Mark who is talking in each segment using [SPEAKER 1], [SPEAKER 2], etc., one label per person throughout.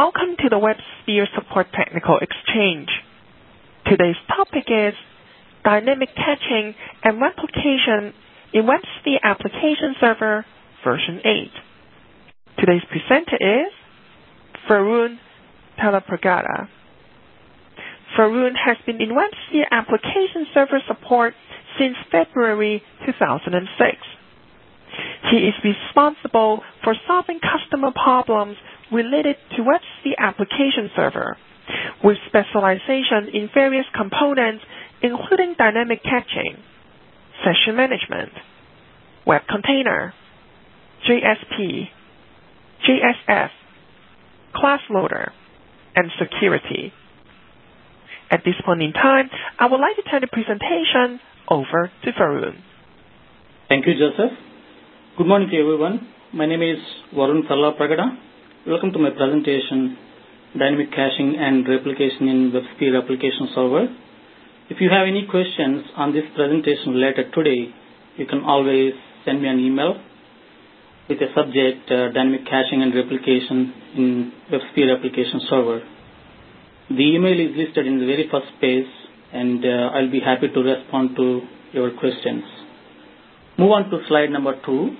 [SPEAKER 1] Welcome to the WebSphere Support Technical Exchange. Today's topic is Dynamic Caching and Replication in WebSphere Application Server version 8. Today's presenter is Varun Talapragada. Varun has been in WebSphere Application Server support since February 2006. He is responsible for solving customer problems related to WebSphere Application Server, with specialization in various components including dynamic caching, session management, web container, JSP, JSF, class loader, and security. At this point in time, I would like to turn the presentation over to Varun.
[SPEAKER 2] Thank you, Joseph. Good morning to everyone. My name is Varun Talapragada. Welcome to my presentation, Dynamic Caching and Replication in WebSphere Application Server. If you have any questions on this presentation later today, you can always send me an email with a subject, Dynamic Caching and Replication in WebSphere Application Server. The email is listed in the very first page, and I'll be happy to respond to your questions. Move on to slide number 2.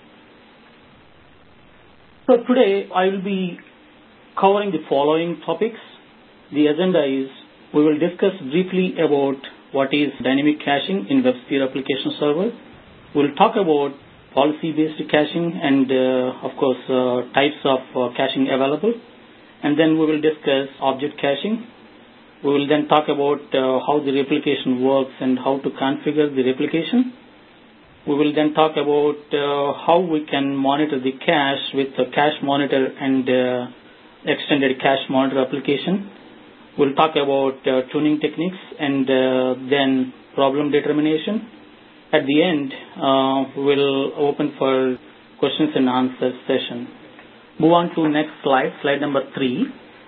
[SPEAKER 2] So today I will be covering the following topics. The agenda is we will discuss briefly about what is dynamic caching in WebSphere Application Server. We'll talk about policy-based caching and, of course, types of caching available. And then we will discuss object caching. We will then talk about how the replication works and how to configure the replication. We will then talk about how we can monitor the cache with the Cache Monitor and Extended Cache Monitor application. We'll talk about tuning techniques and then problem determination. At the end, we'll open for questions and answers session. Move on to next slide, slide number 3.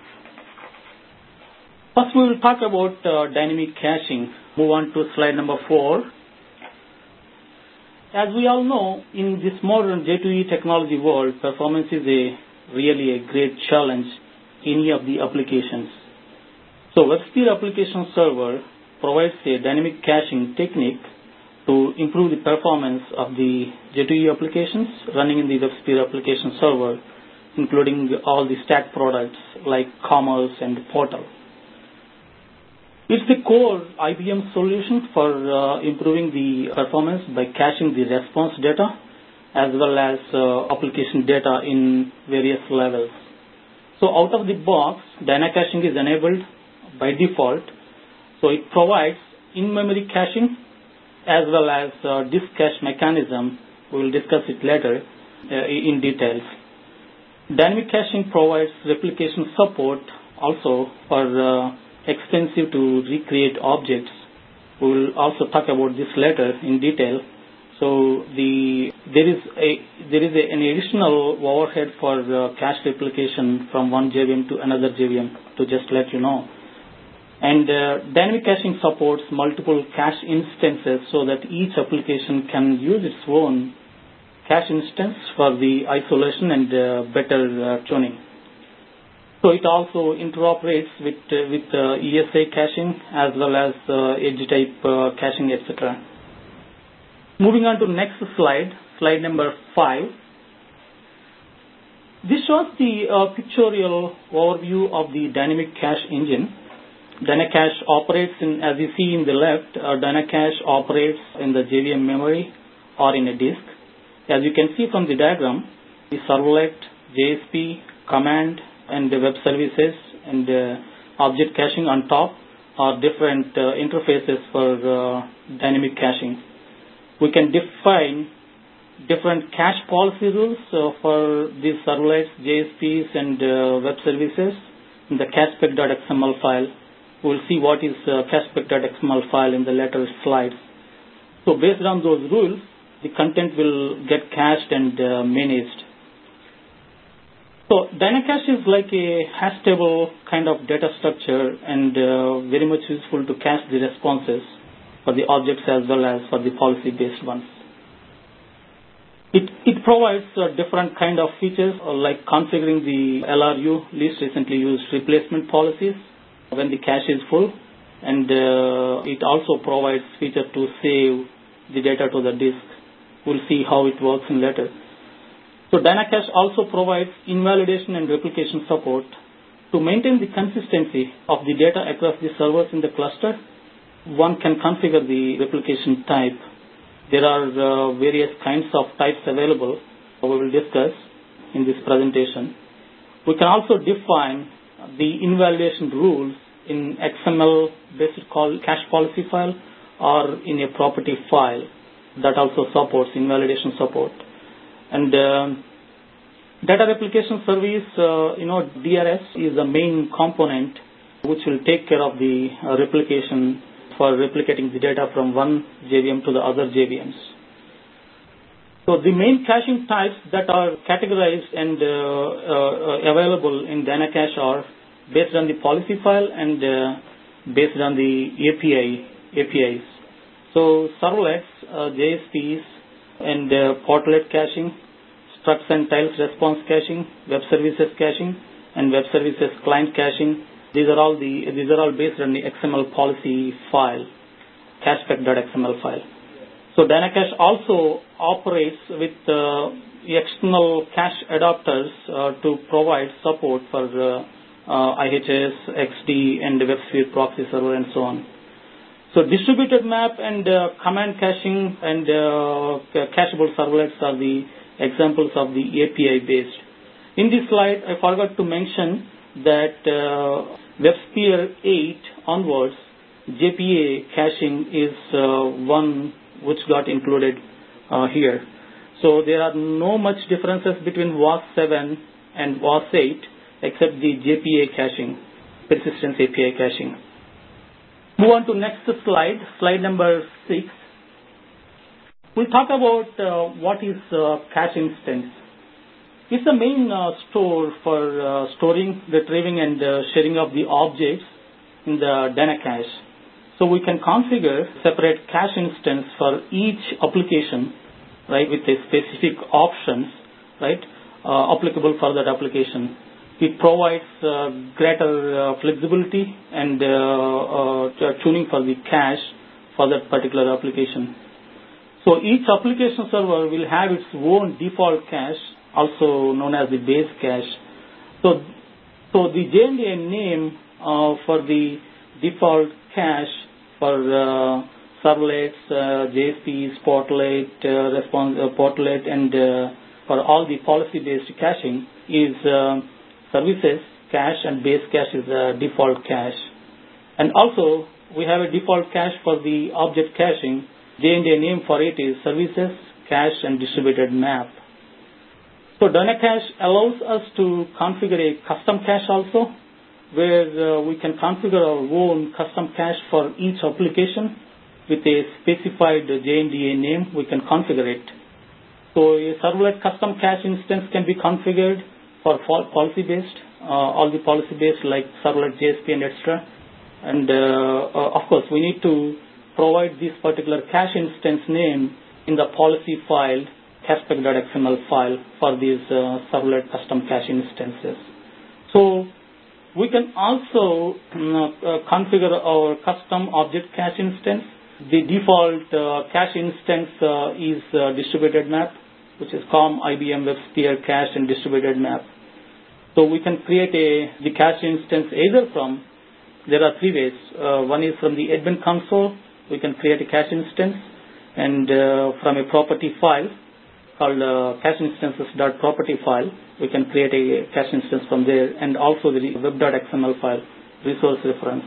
[SPEAKER 2] First, we will talk about dynamic caching. Move on to slide number 4. As we all know, in this modern J2E technology world, performance is really a great challenge in any of the applications. So WebSphere Application Server provides a dynamic caching technique to improve the performance of the J2E applications running in the WebSphere Application Server, including all the stack products like Commerce and Portal. It's the core IBM solution for improving the performance by caching the response data as well as application data in various levels. So out of the box, Dynacaching is enabled by default. So it provides in-memory caching as well as disk cache mechanism. We will discuss it later in details. Dynamic caching provides replication support also for expensive to recreate objects. We will also talk about this later in detail. So there is an additional overhead for cache replication from one JVM to another JVM, to just let you know. And dynamic caching supports multiple cache instances so that each application can use its own cache instance for the isolation and better tuning. So it also interoperates with ESA caching as well as edge type caching, etc. Moving on to next slide, slide number 5. This shows the pictorial overview of the dynamic cache engine. Dynacache operates in, as you see in the left, Dynacache operates in the JVM memory or in a disk. As you can see from the diagram, the servlet, JSP, command, and the web services and object caching on top are different interfaces for dynamic caching. We can define different cache policy rules for these servlets, JSPs, and web services in the cachespec.xml file. We'll see what is cachespec.xml file in the later slides. So based on those rules, the content will get cached and managed. So Dynacache is like a hash table kind of data structure and very much useful to cache the responses for the objects as well as for the policy-based ones. It provides different kind of features like configuring the LRU, least recently used replacement policies, when the cache is full, and it also provides feature to save the data to the disk. We'll see how it works in later. So DynaCache also provides invalidation and replication support. To maintain the consistency of the data across the servers in the cluster, one can configure the replication type. There are various kinds of types available, we will discuss in this presentation. We can also define the invalidation rules in XML-based cache policy file or in a property file that also supports invalidation support. And data replication service, DRS is the main component which will take care of the replication for replicating the data from one JVM to the other JVMs. So the main caching types that are categorized and available in DynaCache are based on the policy file and based on the APIs. So servlets, JSPs, and portlet caching, structs and tiles response caching, web services caching, and web services client caching. These are all based on the XML policy file, cachespec.xml file. So DynaCache also operates with external cache adapters to provide support for IHS, XD, and WebSphere proxy server, and so on. So distributed map and command caching and cacheable servlets are the examples of the API based. In this slide, I forgot to mention that WebSphere 8 onwards, JPA caching is one which got included here. So there are no much differences between WAS 7 and WAS 8 except the JPA caching, persistence API caching. Move on to next slide, slide number 6. We'll talk about what is cache instance. It's the main store for storing, retrieving, and sharing of the objects in the DynaCache. So we can configure separate cache instance for each application, right, with a specific options, right, applicable for that application. It provides greater flexibility and tuning for the cache for that particular application. So each application server will have its own default cache, also known as the base cache. So the JNDA name for the default cache for servlets, JSPs, portlet, and for all the policy-based caching is services cache, and base cache is the default cache. And also we have a default cache for the object caching. JNDA name for it is services, cache, and distributed map. So DynaCache allows us to configure a custom cache also, where we can configure our own custom cache for each application with a specified JNDA name. We can configure it. So a servlet custom cache instance can be configured for policy-based, all the policy-based like servlet, JSP, and etc. And of course, we need to provide this particular cache instance name in the policy file, cachespec.xml file for these servlet custom cache instances. So we can also configure our custom object cache instance. The default cache instance is distributed map, which is COM, IBM, WebSphere, cache, and distributed map. So we can create the cache instance either from, there are three ways. One is from the admin console, we can create a cache instance, and from a property file called cacheinstances.property file, we can create a cache instance from there, and also the web.xml file, resource reference.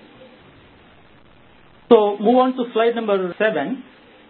[SPEAKER 2] So move on to slide number 7.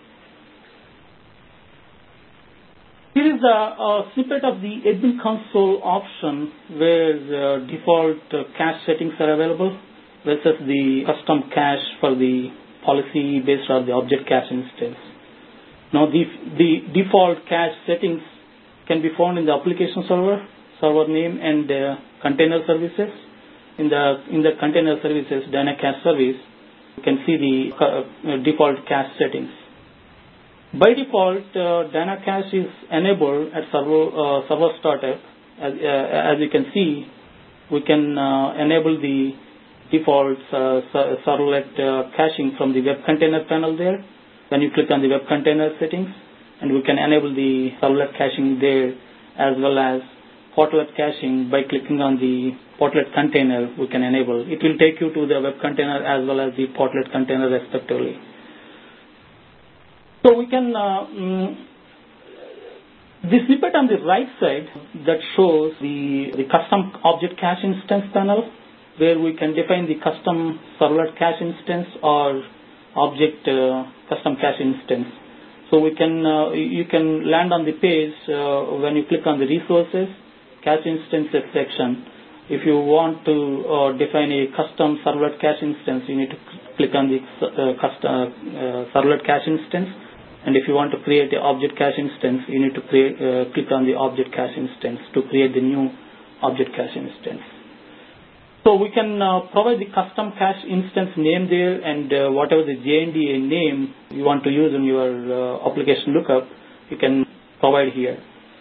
[SPEAKER 2] Here is a snippet of the admin console option where the default cache settings are available versus the custom cache for the policy based on the object cache instance. Now the default cache settings can be found in the application server name, and container services. In the container services DynaCache service, you can see the default cache settings. By default, DynaCache is enabled at server startup. As you can see, we can enable the default servlet caching from the web container panel there. When you click on the web container settings, and we can enable the servlet caching there, as well as portlet caching by clicking on the portlet container. We can enable. It will take you to the web container as well as the portlet container respectively. So we can the snippet on the right side that shows the custom object cache instance panel, where we can define the custom servlet cache instance or object custom cache instance. So we can you can land on the page when you click on the resources cache instances section. If you want to define a custom servlet cache instance, you need to click on the custom servlet cache instance. And if you want to create an object cache instance, you need to click on the object cache instance to create the new object cache instance. So we can provide the custom cache instance name there, and whatever the JNDA name you want to use in your application lookup, you can provide here.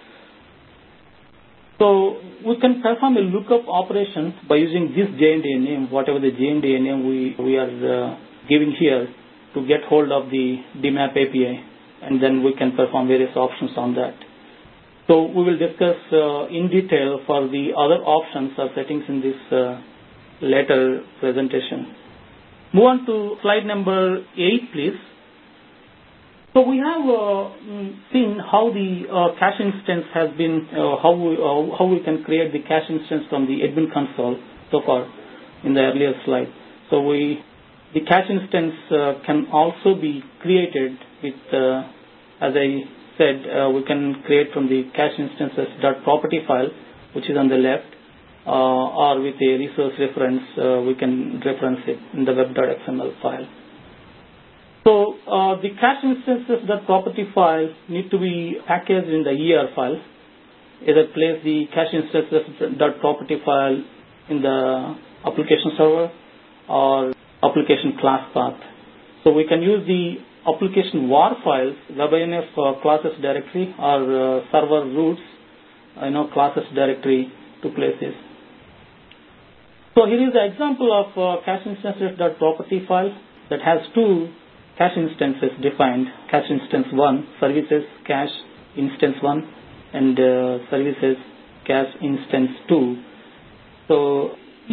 [SPEAKER 2] So we can perform a lookup operation by using this JNDA name, whatever the JNDA name we are giving here, to get hold of the DMAP API, and then we can perform various options on that. So we will discuss in detail for the other options or settings in this later presentation. Move on to slide number 8, please. So we have seen how the cache instance has been, how we can create the cache instance from the admin console so far in the earlier slide. So the cache instance can also be created with, as I said, we can create from the cache instances .property file, which is on the left, or with a resource reference, we can reference it in the web.xml file. So the cache instances .property file need to be packaged in the ER file. Either place the cache instances .property file in the application server or application class path. So we can use the application var files, webinf classes directory, or server roots, classes directory to place this. So here is the example of cache instances.property file that has two cache instances defined: cache instance 1, services cache instance 1, and services cache instance 2. So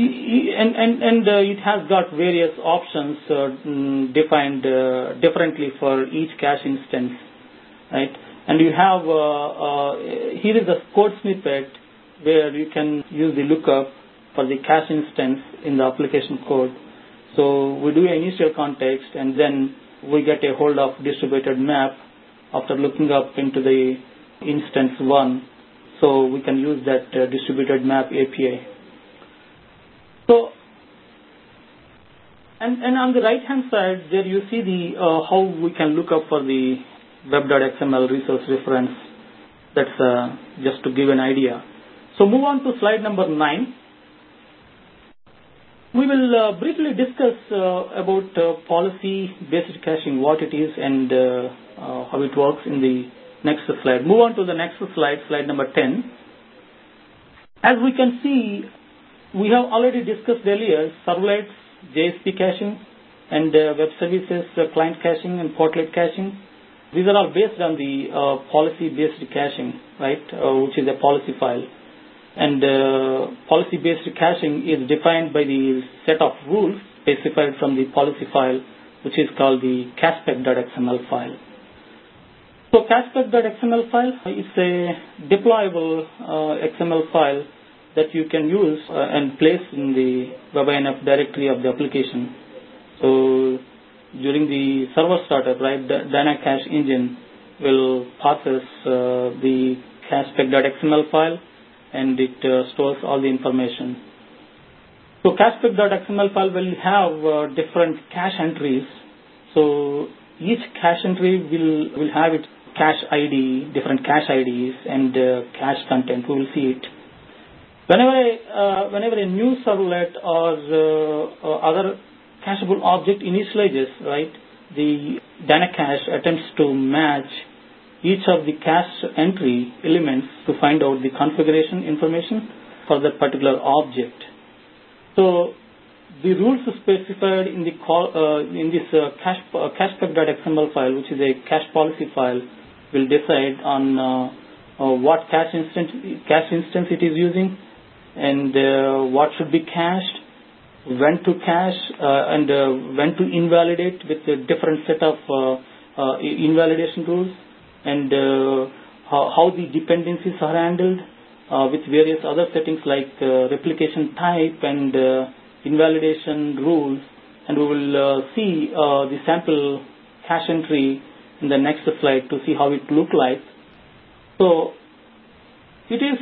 [SPEAKER 2] it has got various options defined differently for each cache instance, right? And you have here is a code snippet where you can use the lookup for the cache instance in the application code. So we do an initial context, and then we get a hold of distributed map after looking up into the instance 1. So we can use that distributed map API. So, and on the right hand side there you see the how we can look up for the web.xml resource reference. That's just to give an idea. So move on to slide number 9. We will briefly discuss about policy-based caching, what it is and how it works in the next slide. Move on to the next slide, slide number 10. As we can see, we have already discussed earlier servlets, JSP caching, and web services client caching and portlet caching. These are all based on the policy-based caching, right, which is a policy file. And policy-based caching is defined by the set of rules specified from the policy file, which is called the cachespec.xml file. So cachespec.xml file is a deployable XML file that you can use and place in the webinf directory of the application. So during the server startup, right, the DynaCache engine will process the cachespec.xml file, and it stores all the information. So cachespec.xml file will have different cache entries. So each cache entry will have its cache ID, different cache IDs, and cache content. We will see it. Whenever a new servlet or other cacheable object initializes, right, the Dynacache attempts to match each of the cache entry elements to find out the configuration information for that particular object. So the rules specified in this cachepec.xml file, which is a cache policy file, will decide on what cache instance it is using, and what should be cached, when to cache, and when to invalidate with a different set of invalidation rules, and how the dependencies are handled with various other settings like replication type and invalidation rules. And we will see the sample cache entry in the next slide to see how it look like. So it is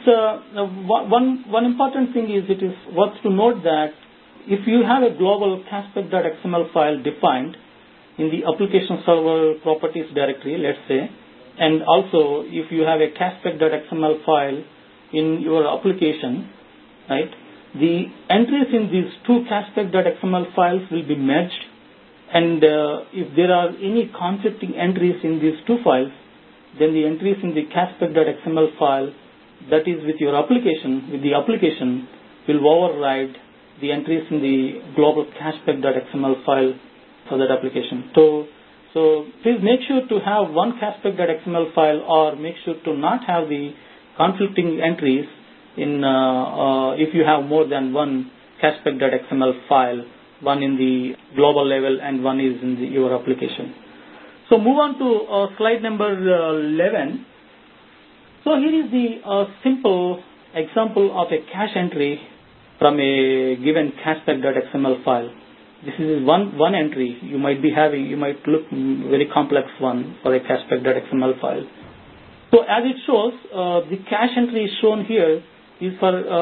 [SPEAKER 2] one important thing is it is worth to note that if you have a global cachepec.xml file defined in the application server properties directory, let's say, and also if you have a cachepec.xml file in your application, right, the entries in these two cachepec.xml files will be merged, and if there are any conflicting entries in these two files, then the entries in the cachepec.xml file that is with your application, will override the entries in the global cachepec.xml file for that application. So please make sure to have one cachepec.xml file, or make sure to not have the conflicting entries in if you have more than one cachepec.xml file, one in the global level and one is in your application. So move on to slide number 11. So here is the simple example of a cache entry from a given cachepec.xml file. This is one entry you might be having. You might look very complex one for a cachepec.xml file. So as it shows, the cache entry shown here is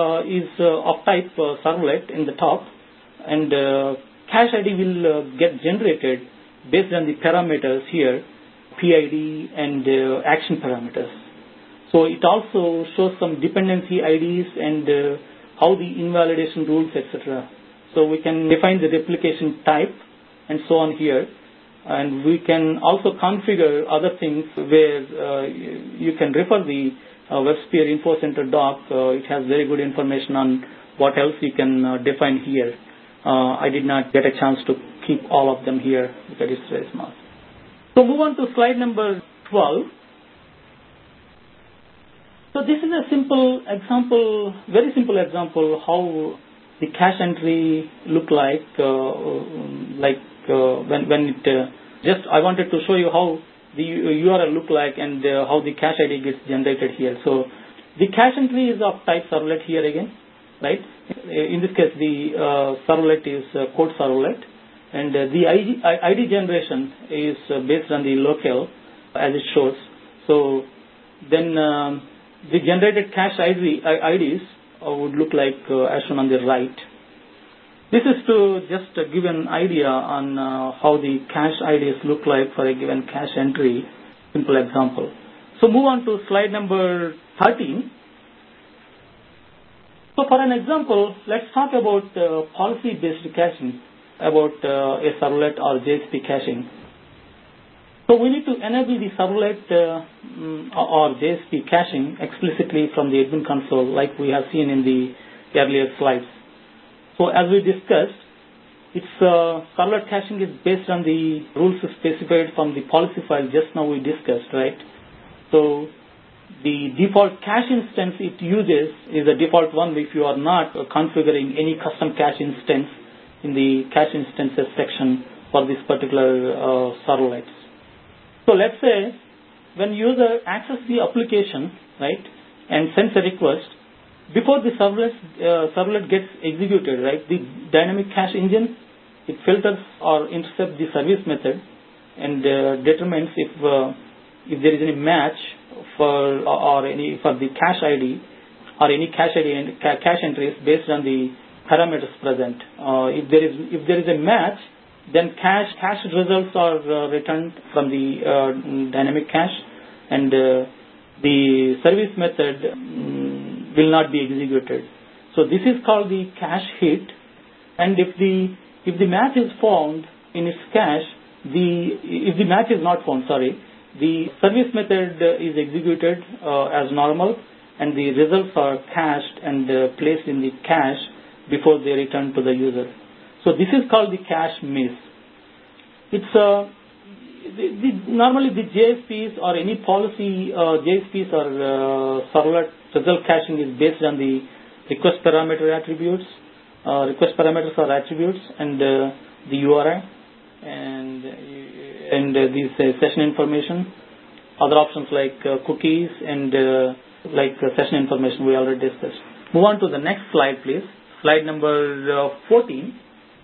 [SPEAKER 2] of type servlet in the top, and cache ID will get generated based on the parameters here, PID and action parameters. So it also shows some dependency IDs and how the invalidation rules, etc. So we can define the replication type and so on here, and we can also configure other things where you can refer the WebSphere Info Center doc. It has very good information on what else you can define here. I did not get a chance to keep all of them here because it's very small. So move on to slide number 12. So this is a simple example, very simple example how the cache entry look like when it just I wanted to show you how the URL look like and how the cache ID gets generated here. So the cache entry is of type servlet here again, right? In this case, the servlet is code servlet, and the ID generation is based on the locale as it shows. So then the generated cache IDs would look like as shown on the right. This is to just give an idea on how the cache IDs look like for a given cache entry. Simple example. So move on to slide number 13. So for an example, let's talk about policy-based caching, about a servlet or JSP caching. So we need to enable the servlet or JSP caching explicitly from the admin console, like we have seen in the earlier slides. So as we discussed, its servlet caching is based on the rules specified from the policy file just now we discussed, right? So the default cache instance it uses is a default one if you are not configuring any custom cache instance in the cache instances section for this particular servlet. So let's say when user accesses the application, right, and sends a request, before the servlet gets executed, right, the dynamic cache engine, it filters or intercepts the service method and determines if there is any match for the cache ID or any cache ID and cache entries based on the parameters present. If there is a match, then cache results are returned from the dynamic cache, and the service method will not be executed. So this is called the cache hit, and if the match is found in its cache, if the match is not found, the service method is executed as normal, and the results are cached and placed in the cache before they return to the user. So this is called the cache miss. It's normally the JSPs or any policy JSPs or servlet result caching is based on the request parameter attributes. Request parameters are attributes and the URI and these session information. Other options like cookies and like session information we already discussed. Move on to the next slide, please. Slide number 14.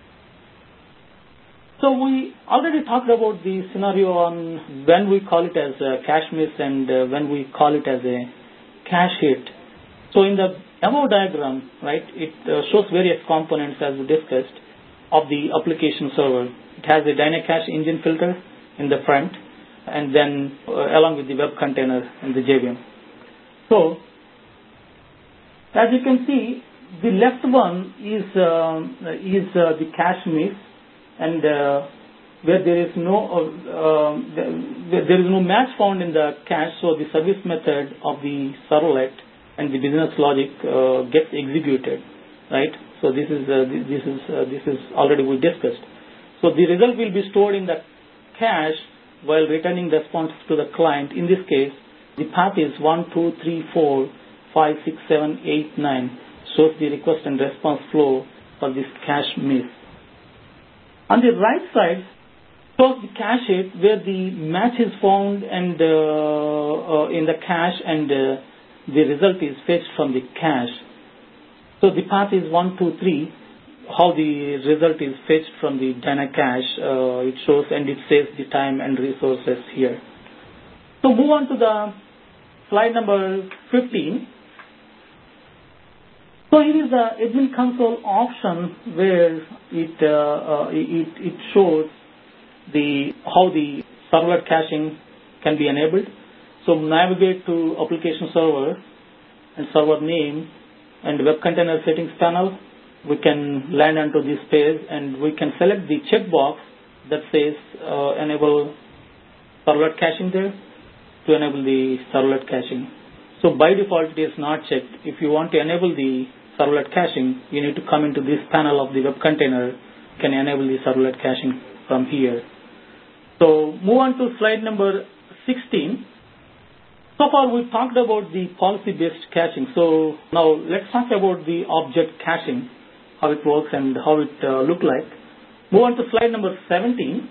[SPEAKER 2] So we already talked about the scenario on when we call it as a cache miss and when we call it as a cache hit. So in the above diagram, right, it shows various components as we discussed of the application server. It has a Dynacache engine filter in the front and then along with the web container and the JVM. So as you can see, the left one is the cache miss, and where there is no match found in the cache, so the service method of the servlet and the business logic gets executed, right? So this is already we discussed. So the result will be stored in the cache while returning response to the client. In this case, the path is 1, 2, 3, 4, 5, 6, 7, 8, 9. Shows the request and response flow for this cache miss. On the right side, shows the cache hit where the match is found and in the cache and the result is fetched from the cache. So the path is 1, 2, 3. How the result is fetched from the Dynacache, it shows and it saves the time and resources here. So move on to the slide number 15. So here is the admin console option where it shows how the servlet caching can be enabled. So navigate to application server and server name and web container settings panel. We can land onto this page and we can select the checkbox that says enable servlet caching there to enable the servlet caching. So by default it is not checked. If you want to enable the servlet caching, you need to come into this panel of the web container. You can enable the servlet caching from here. So move on to slide number 16. So far we talked about the policy-based caching. So now let's talk about the object caching, how it works and how it look like. Move on to slide number 17.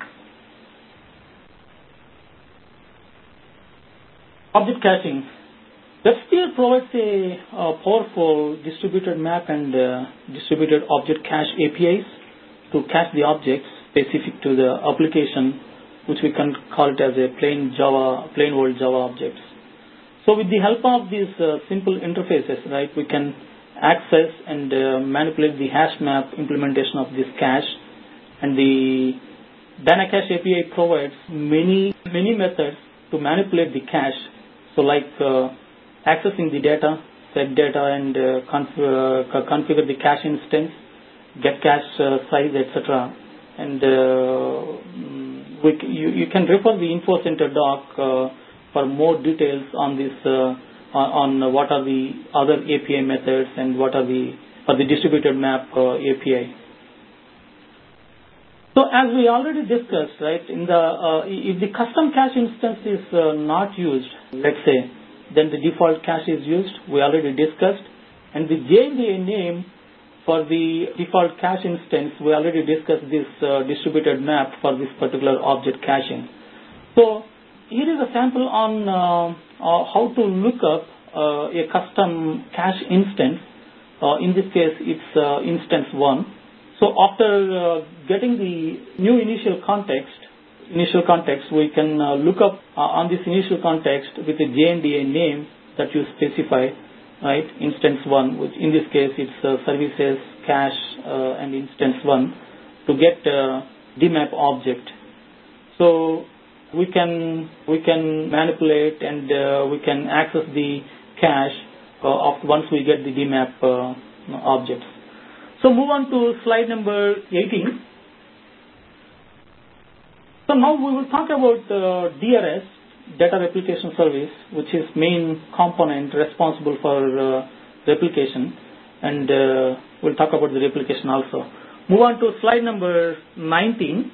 [SPEAKER 2] Object caching. WebSphere provides a powerful distributed map and distributed object cache APIs to cache the objects specific to the application, which we can call it as a plain old Java objects. So with the help of these simple interfaces, right, we can access and manipulate the hash map implementation of this cache. And the Dynacache API provides many methods to manipulate the cache. So like accessing the data, set data, and configure the cache instance, get cache size, etc. And you can refer the Info Center doc for more details on this, on what are the other API methods and what are the distributed map API. So as we already discussed, right, if the custom cache instance is not used, let's say, then the default cache is used. We already discussed, and the JNDA name for the default cache instance, we already discussed this distributed map for this particular object caching. So here is a sample on how to look up a custom cache instance. In this case, it's instance 1. So after getting the new initial context, we can look up on this initial context with a JNDA name that you specify, right? Instance 1, which in this case it's services, cache, and instance 1 to get DMAP object. So we can manipulate and we can access the cache once we get the DMAP objects. So move on to slide number 18. So now we will talk about DRS, Data Replication Service, which is main component responsible for replication, and we'll talk about the replication also. Move on to slide number 19.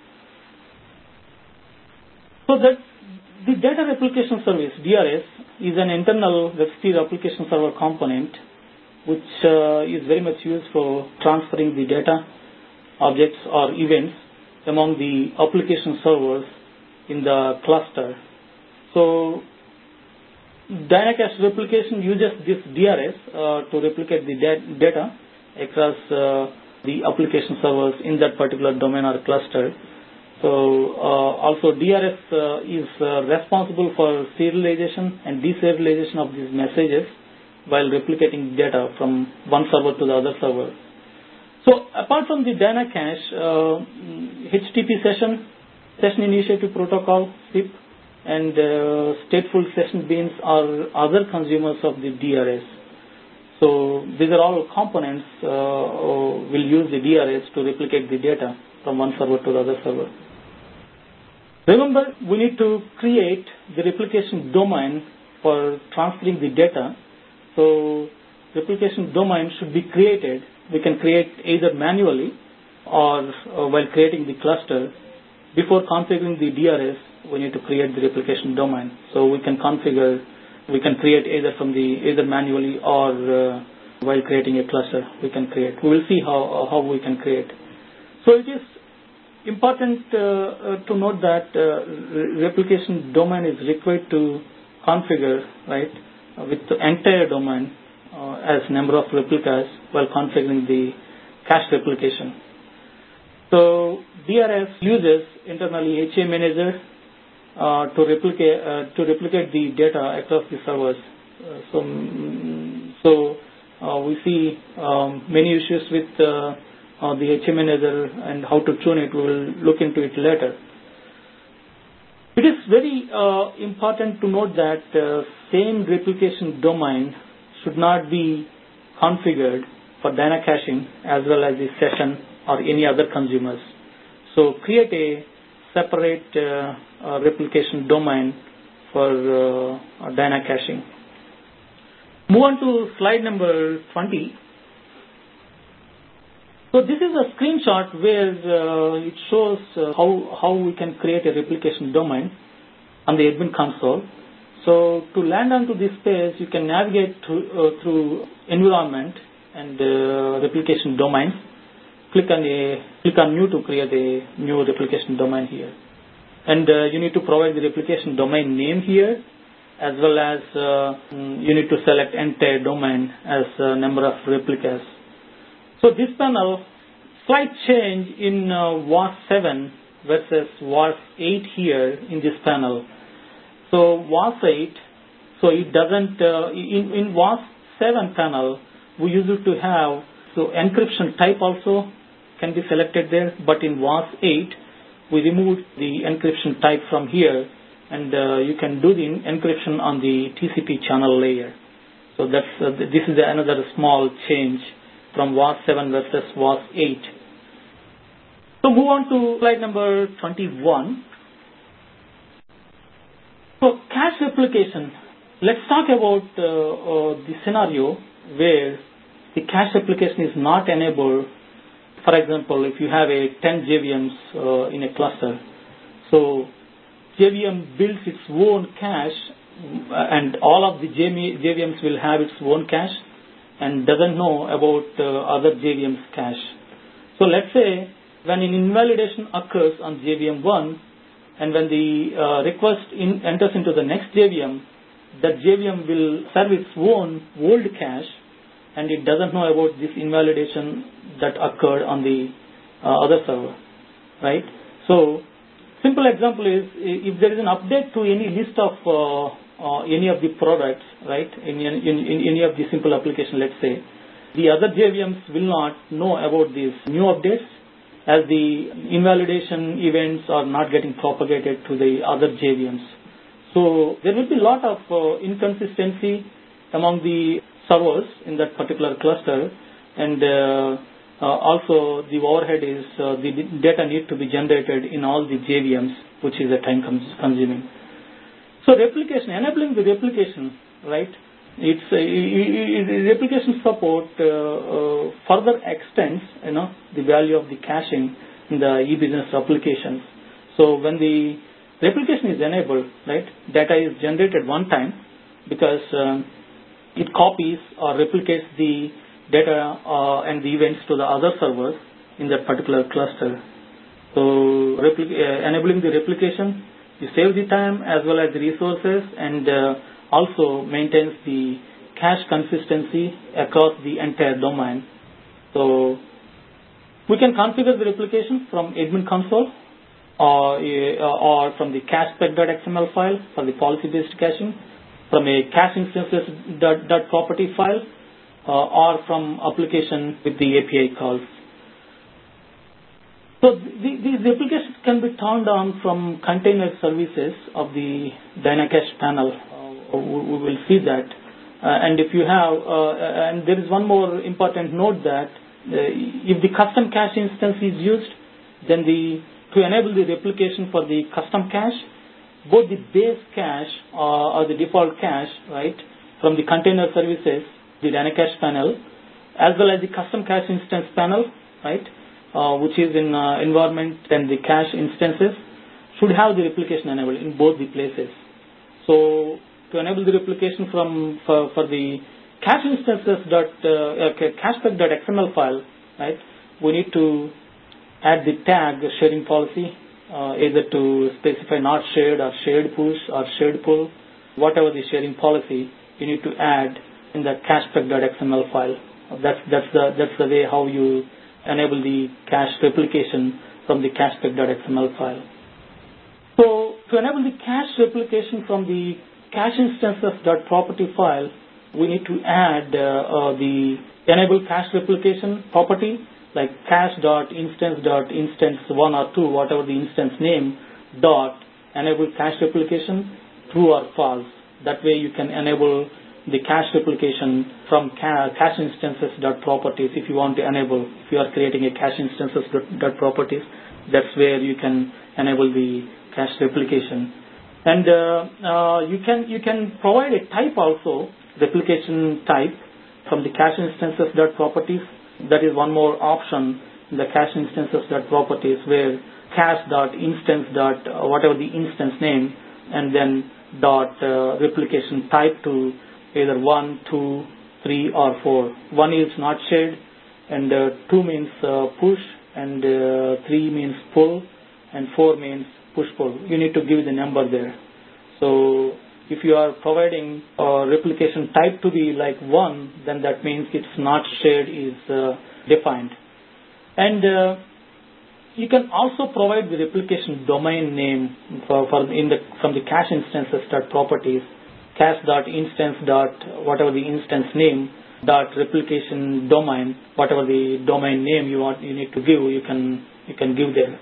[SPEAKER 2] So that the Data Replication Service, DRS, is an internal WebSphere application server component which is very much used for transferring the data, objects or events among the application servers in the cluster. So Dynacache replication uses this DRS to replicate the data across the application servers in that particular domain or cluster. So also DRS is responsible for serialization and deserialization of these messages while replicating data from one server to the other server. So apart from the Dynacache, HTTP session initiative protocol, SIP, and stateful session beans are other consumers of the DRS. So these are all components will use the DRS to replicate the data from one server to the other server. Remember, we need to create the replication domain for transferring the data. So replication domain should be created. We can create either manually or while creating the cluster. Before configuring the DRS, we need to create the replication domain. So we can create either manually or while creating a cluster, we can create. We will see how we can create. So it is important to note that replication domain is required to configure, right, with the entire domain as number of replicas while configuring the cache replication. So DRS uses internally HA manager to replicate the data across the servers. So we see many issues with the HA manager and how to tune it. We will look into it later. It is very important to note that same replication domain should not be configured for Dynacaching as well as the session or any other consumers. So create a separate replication domain for Dynacaching. Move on to slide number 20. So this is a screenshot where it shows how we can create a replication domain on the admin console. So to land onto this page, you can navigate through environment and replication domain. Click on new to create a new replication domain here. And you need to provide the replication domain name here, as well as you need to select entire domain as number of replicas. So this panel, slight change in WAS 7 versus WAS 8 here in this panel. So WAS 8, so it doesn't, in WAS 7 panel, we used to have, so encryption type also can be selected there, but in WAS 8, we removed the encryption type from here, and you can do the encryption on the TCP channel layer. So that's this is another small change from WAS 7 versus WAS 8. So move on to slide number 21. So cache replication. Let's talk about the scenario where the cache replication is not enabled. For example, if you have 10 JVMs in a cluster, so JVM builds its own cache, and all of the JVMs will have its own cache, and doesn't know about other JVM's cache. So let's say when an invalidation occurs on JVM 1, and when the request enters into the next JVM, that JVM will serve its own old cache, and it doesn't know about this invalidation that occurred on the other server, right? So simple example is if there is an update to any list of any of the products, right, in any of the simple application, let's say, the other JVMs will not know about these new updates as the invalidation events are not getting propagated to the other JVMs. So there will be a lot of inconsistency among the servers in that particular cluster, and Also, the overhead is the data need to be generated in all the JVMs, which is a time consuming. So replication, enabling the replication, right? Replication support further extends, the value of the caching in the e-business applications. So when the replication is enabled, right, data is generated one time because it copies or replicates the data and the events to the other servers in that particular cluster. So enabling the replication, you save the time as well as the resources, and also maintains the cache consistency across the entire domain. So we can configure the replication from admin console or from the cachespec.xml file for the policy-based caching, from a cache instances.property file, or from application with the API calls. So these applications can be turned on from container services of the Dynacache panel. We will see that. And if you have, and there is one more important note that if the custom cache instance is used, then to enable the replication for the custom cache, both the base cache or the default cache, right, from the container services, the Dynacache panel, as well as the custom cache instance panel, right, which is in environment and the cache instances, should have the replication enabled in both the places. So to enable the replication for the cache instances cachespec.xml file, right, we need to add the tag sharing policy, either to specify not shared or shared push or shared pull, whatever the sharing policy you need to add in the cachespec.xml file. That's the way how you enable the cache replication from the cachespec.xml file. So to enable the cache replication from the cache instances.property file, we need to add the enable cache replication property, like cache.instance.instance 1 or 2, whatever the instance name, dot enable cache replication, true or false. That way you can enable the cache replication from cache instances.properties if you want to enable. If you are creating a cache instances.properties, that's where you can enable the cache replication. And you can provide a type also, replication type, from the cache instances.properties. That is one more option in the cache instances.properties, where cache.instance. Whatever the instance name, and then dot replication type to either 1, 2, 3, or 4. 1 is not shared, and 2 means push, and 3 means pull, and 4 means push-pull. You need to give the number there. So if you are providing replication type to be like 1, then that means it's not shared is defined. And you can also provide the replication domain name from the cache instances.properties, cache.instance. Whatever the instance name, dot replication domain, whatever the domain name you need to give, you can give there.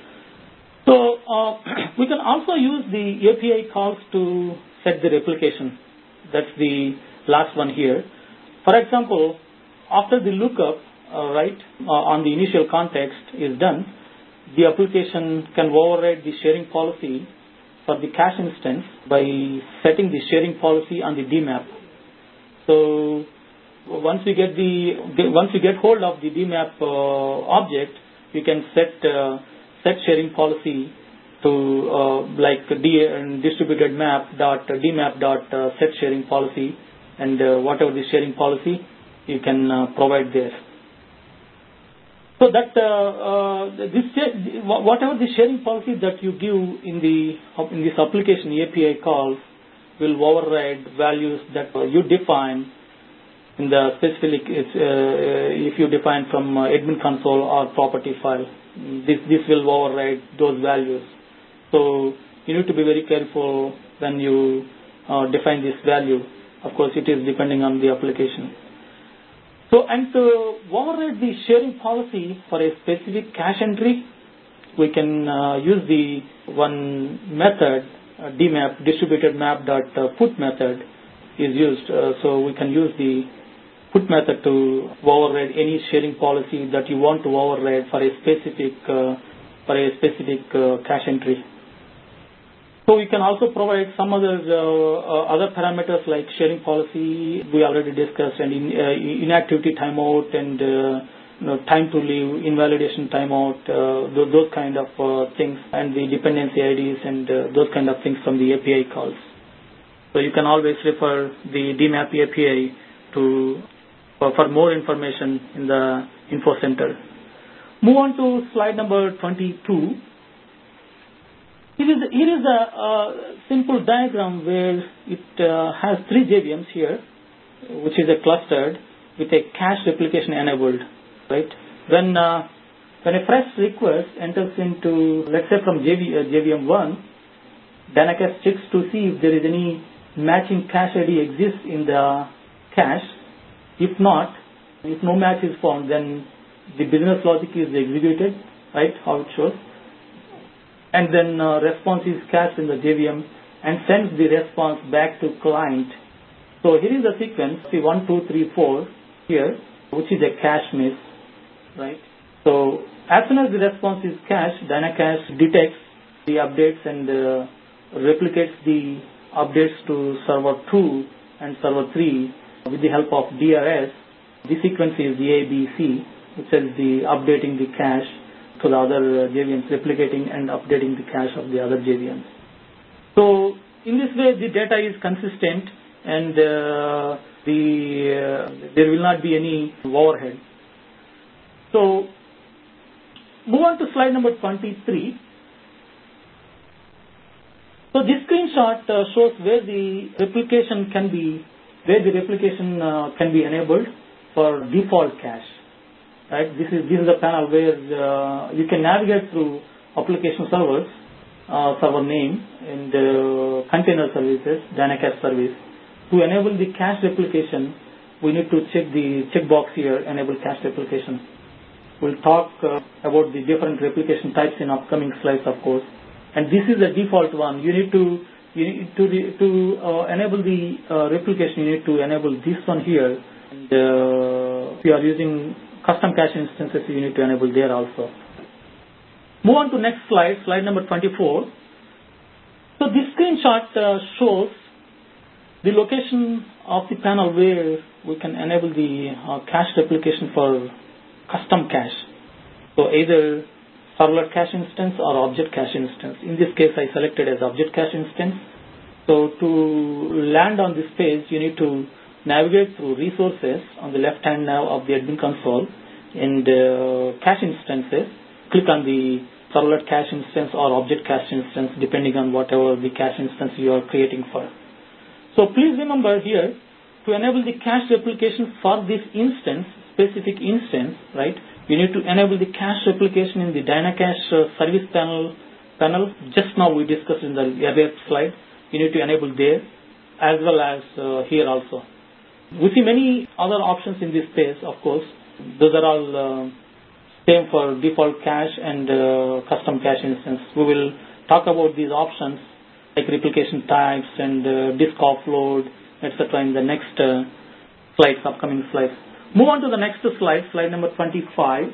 [SPEAKER 2] So we can also use the API calls to set the replication. That's the last one here. For example, after the lookup, on the initial context is done, the application can override the sharing policy for the cache instance by setting the sharing policy on the DMAP. So once you get hold of the DMAP object, you can set sharing policy to distributed map dot DMAP dot set sharing policy, and whatever the sharing policy you can provide there. So that whatever the sharing policy that you give in this application API calls will override values that you define in the specific if you define from admin console or property file. This will override those values. So you need to be very careful when you define this value. Of course, it is depending on the application. So, and to override the sharing policy for a specific cache entry, we can use the one method, DMAP, distributed map dot put method is used. So we can use the put method to override any sharing policy that you want to override for a specific cache entry. So you can also provide some other parameters like sharing policy we already discussed, and inactivity timeout, and time to leave, invalidation timeout, those kind of things, and the dependency IDs and those kind of things from the API calls. So you can always refer the DMAP API for more information in the info center. Move on to slide number 22. Here is a simple diagram where it has 3 JVMs here, which is a clustered with a cache replication enabled. Right? When a fresh request enters into, let's say from JVM 1, Dynacache checks to see if there is any matching cache ID exists in the cache. If not, if no match is found, then the business logic is executed, right? How it shows. And then response is cached in the JVM and sends the response back to client. So here is the sequence, see 1, 2, 3, 4 here, which is a cache miss, right? So as soon as the response is cached, Dynacache detects the updates and replicates the updates to server 2 and server 3 with the help of DRS. The sequence is the ABC, which is the updating the cache to the other JVMs, replicating and updating the cache of the other JVMs. So in this way, the data is consistent, and there will not be any overhead. So move on to slide number 23. So this screenshot shows where the replication can be enabled for default cache. Right? This is a panel where you can navigate through application servers, server name, and container services, Dynacache service. To enable the cache replication, we need to check the checkbox here, enable cache replication. We'll talk about the different replication types in upcoming slides, of course. And this is the default one. You need to enable the replication. You need to enable this one here. And if you are using custom cache instances, you need to enable there also. Move on to next slide, slide number 24. So this screenshot shows the location of the panel where we can enable the cache replication for custom cache. So either servlet cache instance or object cache instance. In this case, I selected as object cache instance. So to land on this page, you need to navigate through resources on the left-hand nav of the admin console, and cache instances. Click on the servlet cache instance or object cache instance, depending on whatever the cache instance you are creating for. So please remember here, to enable the cache replication for this instance, specific instance, right, you need to enable the cache replication in the Dynacache service panel. Just now we discussed in the earlier slide. You need to enable there as well as here also. We see many other options in this space, of course. Those are all same for default cache and custom cache instance. We will talk about these options like replication types and disk offload, etc. in the next slides, upcoming slides. Move on to the next slide, slide number 25.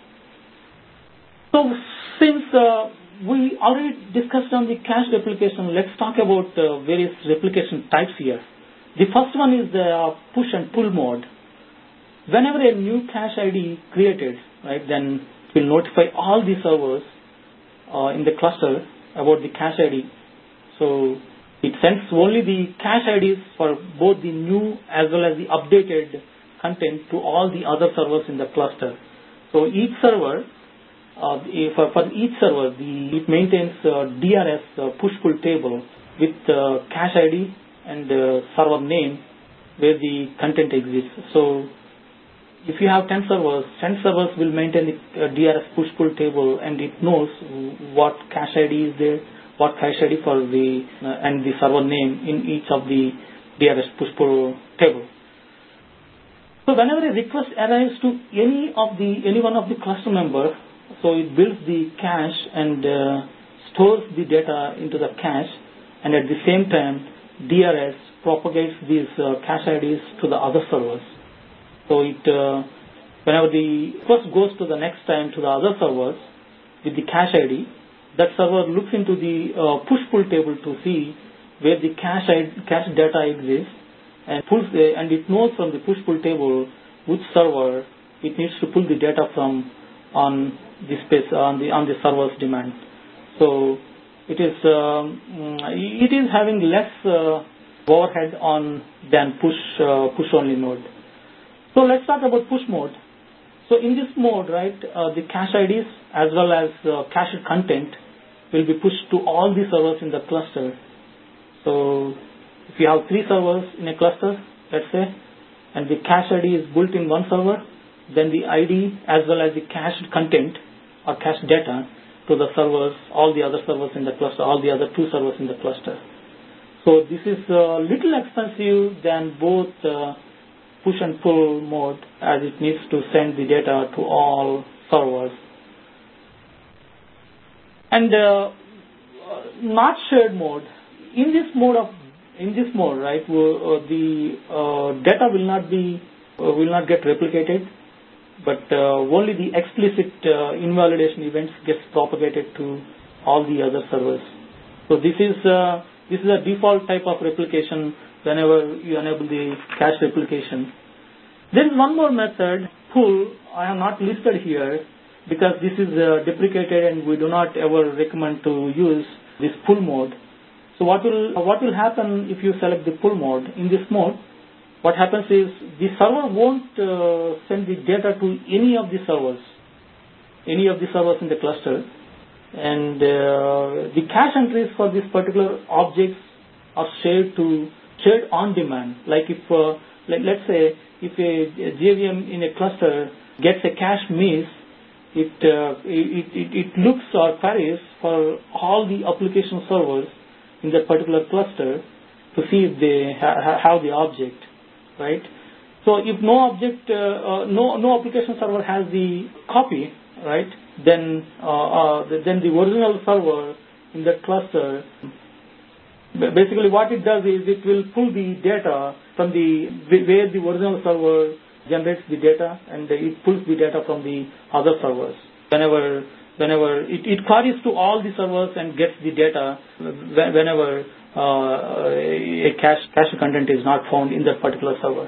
[SPEAKER 2] So since we already discussed on the cache replication, let's talk about various replication types here. The first one is the push and pull mode. Whenever a new cache ID created, right, then it will notify all the servers in the cluster about the cache ID. So it sends only the cache IDs for both the new as well as the updated content to all the other servers in the cluster. So each server, for each server, it maintains DRS push-pull table with cache ID and server name where the content exists. So if you have 10 servers will maintain the DRS push-pull table, and it knows what cache ID is there, what cache ID for the and the server name in each of the DRS push-pull table. So whenever a request arrives to any one of the cluster members, so it builds the cache and stores the data into the cache, and at the same time DRS propagates these cache IDs to the other servers. So whenever the request goes to the next time to the other servers with the cache ID, that server looks into the push-pull table to see where the cache data exists, and and it knows from the push-pull table which server it needs to pull the data from on the server's demand. So it is having less overhead than push only node. So let's talk about push mode. So in this mode, right, the cache IDs as well as cache content will be pushed to all the servers in the cluster. So if you have 3 servers in a cluster, let's say, and the cache ID is built in one server, then the ID as well as the cached content or cached data to the servers, all the other servers in the cluster, all the other 2 servers in the cluster. So this is a little expensive than both push and pull mode, as it needs to send the data to all servers. And not shared mode. In this mode, right, the data will not get replicated, but only the explicit invalidation events gets propagated to all the other servers. So this is a default type of replication whenever you enable the cache replication. There is one more method, pull. I have not listed here because this is deprecated and we do not ever recommend to use this pull mode. So what will happen if you select the pull mode? In this mode, what happens is the server won't send the data to any of the servers in the cluster, and the cache entries for this particular objects are shared on demand. Like if let's say if a JVM in a cluster gets a cache miss, it looks or queries for all the application servers in that particular cluster to see if they have the object, right? So if no application server has the copy, right, then the original server in that cluster, basically what it does is it will pull the data from where the original server generates the data, and it pulls the data from the other servers. Whenever it queries to all the servers and gets the data whenever a cache content is not found in that particular server.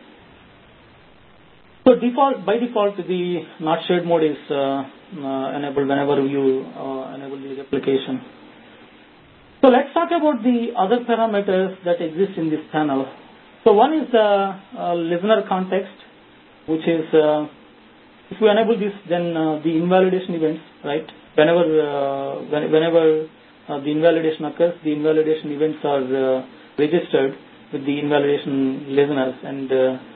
[SPEAKER 2] So by default, the not shared mode is enabled whenever you enable the replication. So let's talk about the other parameters that exist in this panel. So one is listener context, which is if we enable this, then the invalidation events, right? Whenever the invalidation occurs, the invalidation events are registered with the invalidation listeners, and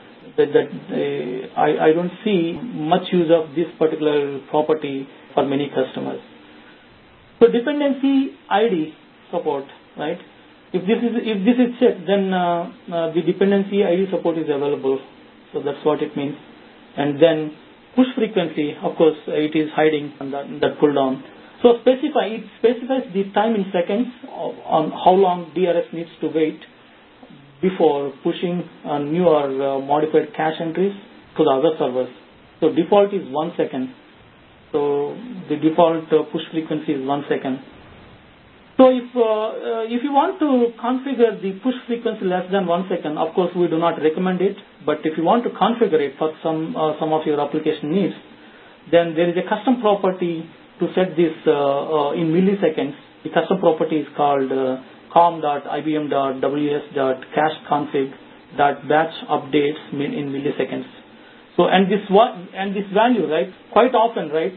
[SPEAKER 2] I don't see much use of this particular property for many customers. So dependency ID support, right? If this is checked, then the dependency ID support is available. So that's what it means. And then push frequency, of course, it is hiding on that pull down. So it specifies the time in seconds on how long DRS needs to wait before pushing new or modified cache entries to the other servers. So default is 1 second. So the default push frequency is 1 second. So if you want to configure the push frequency less than 1 second, of course we do not recommend it. But if you want to configure it for some of your application needs, then there is a custom property to set this in milliseconds. The custom property is called com.ibm.ws.cacheconfig.batch updates in milliseconds. So and this value, right, quite often, right,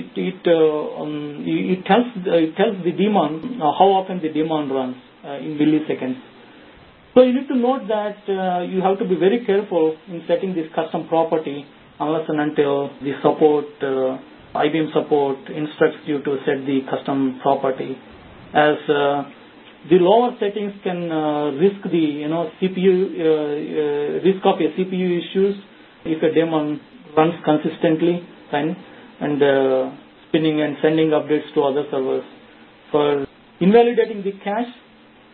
[SPEAKER 2] it tells the daemon how often the daemon runs in milliseconds. So you need to note that you have to be very careful in setting this custom property unless and until the support IBM support instructs you to set the custom property, as the lower settings can risk the CPU risk of a CPU issues if a daemon runs consistently and spinning and sending updates to other servers. For invalidating the cache,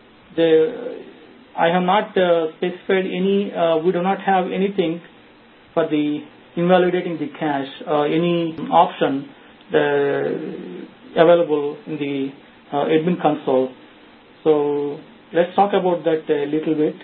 [SPEAKER 2] I have not specified any. We do not have anything for the invalidating the cache, any option available in the admin console. So let's talk about that a little bit.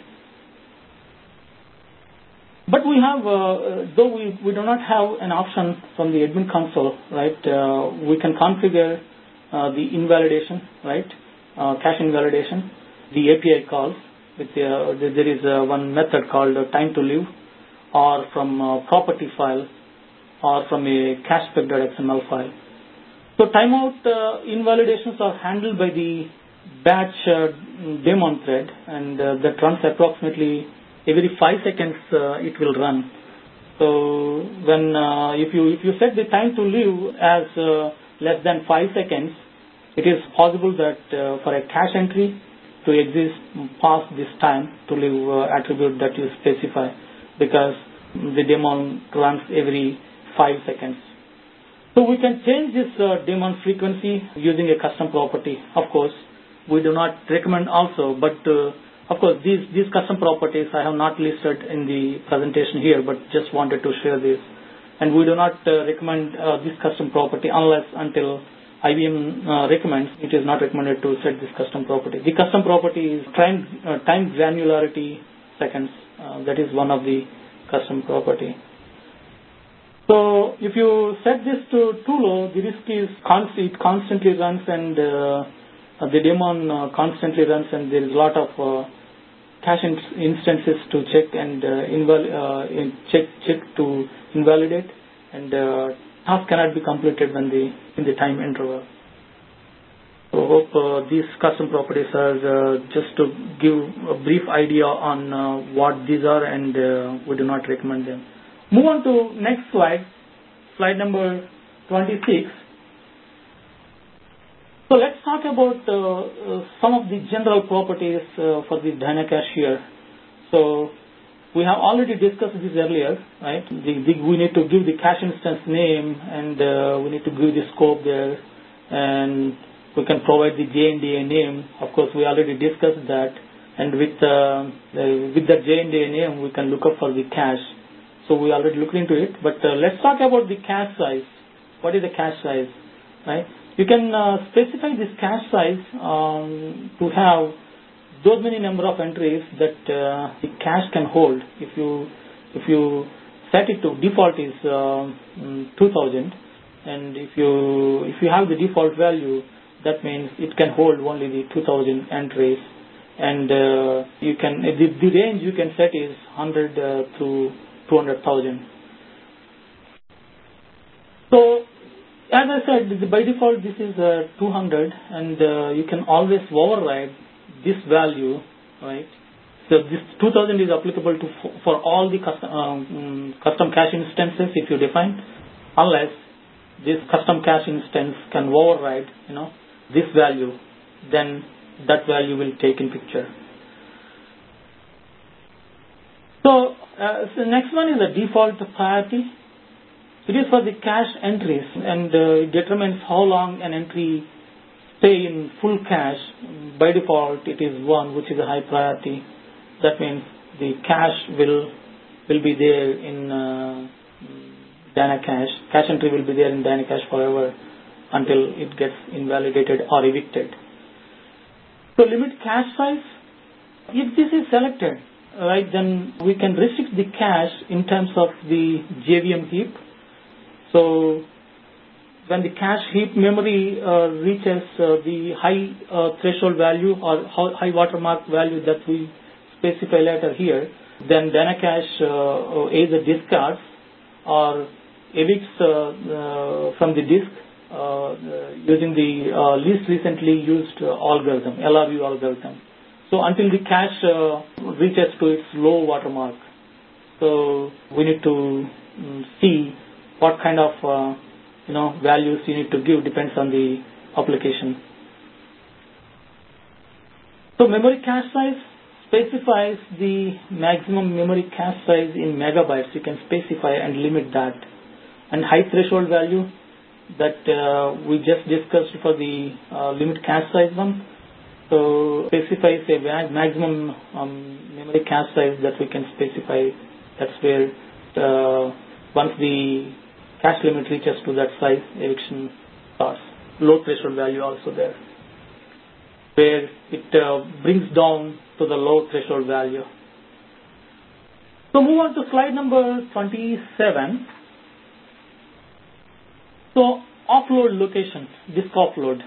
[SPEAKER 2] But we have, though we do not have an option from the admin console, right? We can configure the invalidation, right? Cache invalidation, the API calls. There is one method called time to live, or from a property file, or from a cache-spec.xml file. So timeout invalidations are handled by the batch daemon thread, and that runs approximately every 5 seconds. It will run. So when if you set the time to live as less than 5 seconds, it is possible that for a cache entry to exist past this time to live attribute that you specify, because the daemon runs every 5 seconds. So we can change this daemon frequency using a custom property. Of course, we do not recommend also, but of course these custom properties I have not listed in the presentation here, but just wanted to share this. And we do not recommend this custom property until IBM recommends. It is not recommended to set this custom property. The custom property is time granularity seconds. That is one of the custom property. So if you set this to too low, the risk is it constantly runs, and the daemon constantly runs, and there is a lot of cache instances to check and check to invalidate, and task cannot be completed when in the time interval. So hope these custom properties are just to give a brief idea on what these are, and we do not recommend them. Move on to next slide, slide number 26. So let's talk about some of the general properties for the DynaCache here. So we have already discussed this earlier, right? We need to give the cache instance name, and we need to give the scope there, and we can provide the JNDA name. Of course, we already discussed that, and with the JNDA name, we can look up for the cache. So we already looked into it, but let's talk about the cache size. What is the cache size, right? You can specify this cache size to have those many number of entries that the cache can hold. If you set it to default is 2000, and if you have the default value, that means it can hold only the 2000 entries, and you can the range you can set is 100 to 200,000. So as I said, by default this is 200, and you can always override this value, right? So this 2000 is applicable for all the custom cache instances if you define, unless this custom cache instance can override, this value, then that value will take in picture. So next one is the default priority. It is for the cache entries, and it determines how long an entry stay in full cache. By default, it is 1, which is a high priority. That means the cache will be there in DynaCache. Cache entry will be there in DynaCache forever until it gets invalidated or evicted. So limit cache size. If this is selected, right, then we can restrict the cache in terms of the JVM heap. So when the cache heap memory reaches the high threshold value or high watermark value that we specify later here, then DynaCache either discards or evicts from the disk using the least recently used algorithm, LRU algorithm. So until the cache reaches to its low watermark. So we need to see what kind of values you need to give, depends on the application. So memory cache size specifies the maximum memory cache size in megabytes. You can specify and limit that. And high threshold value that we just discussed for the limit cache size one. So specifies a maximum memory cache size that we can specify. That's where once the cache limit reaches to that size, eviction starts. Low threshold value also there, where it brings down to the low threshold value. So move on to slide number 27. So offload location, disk offload.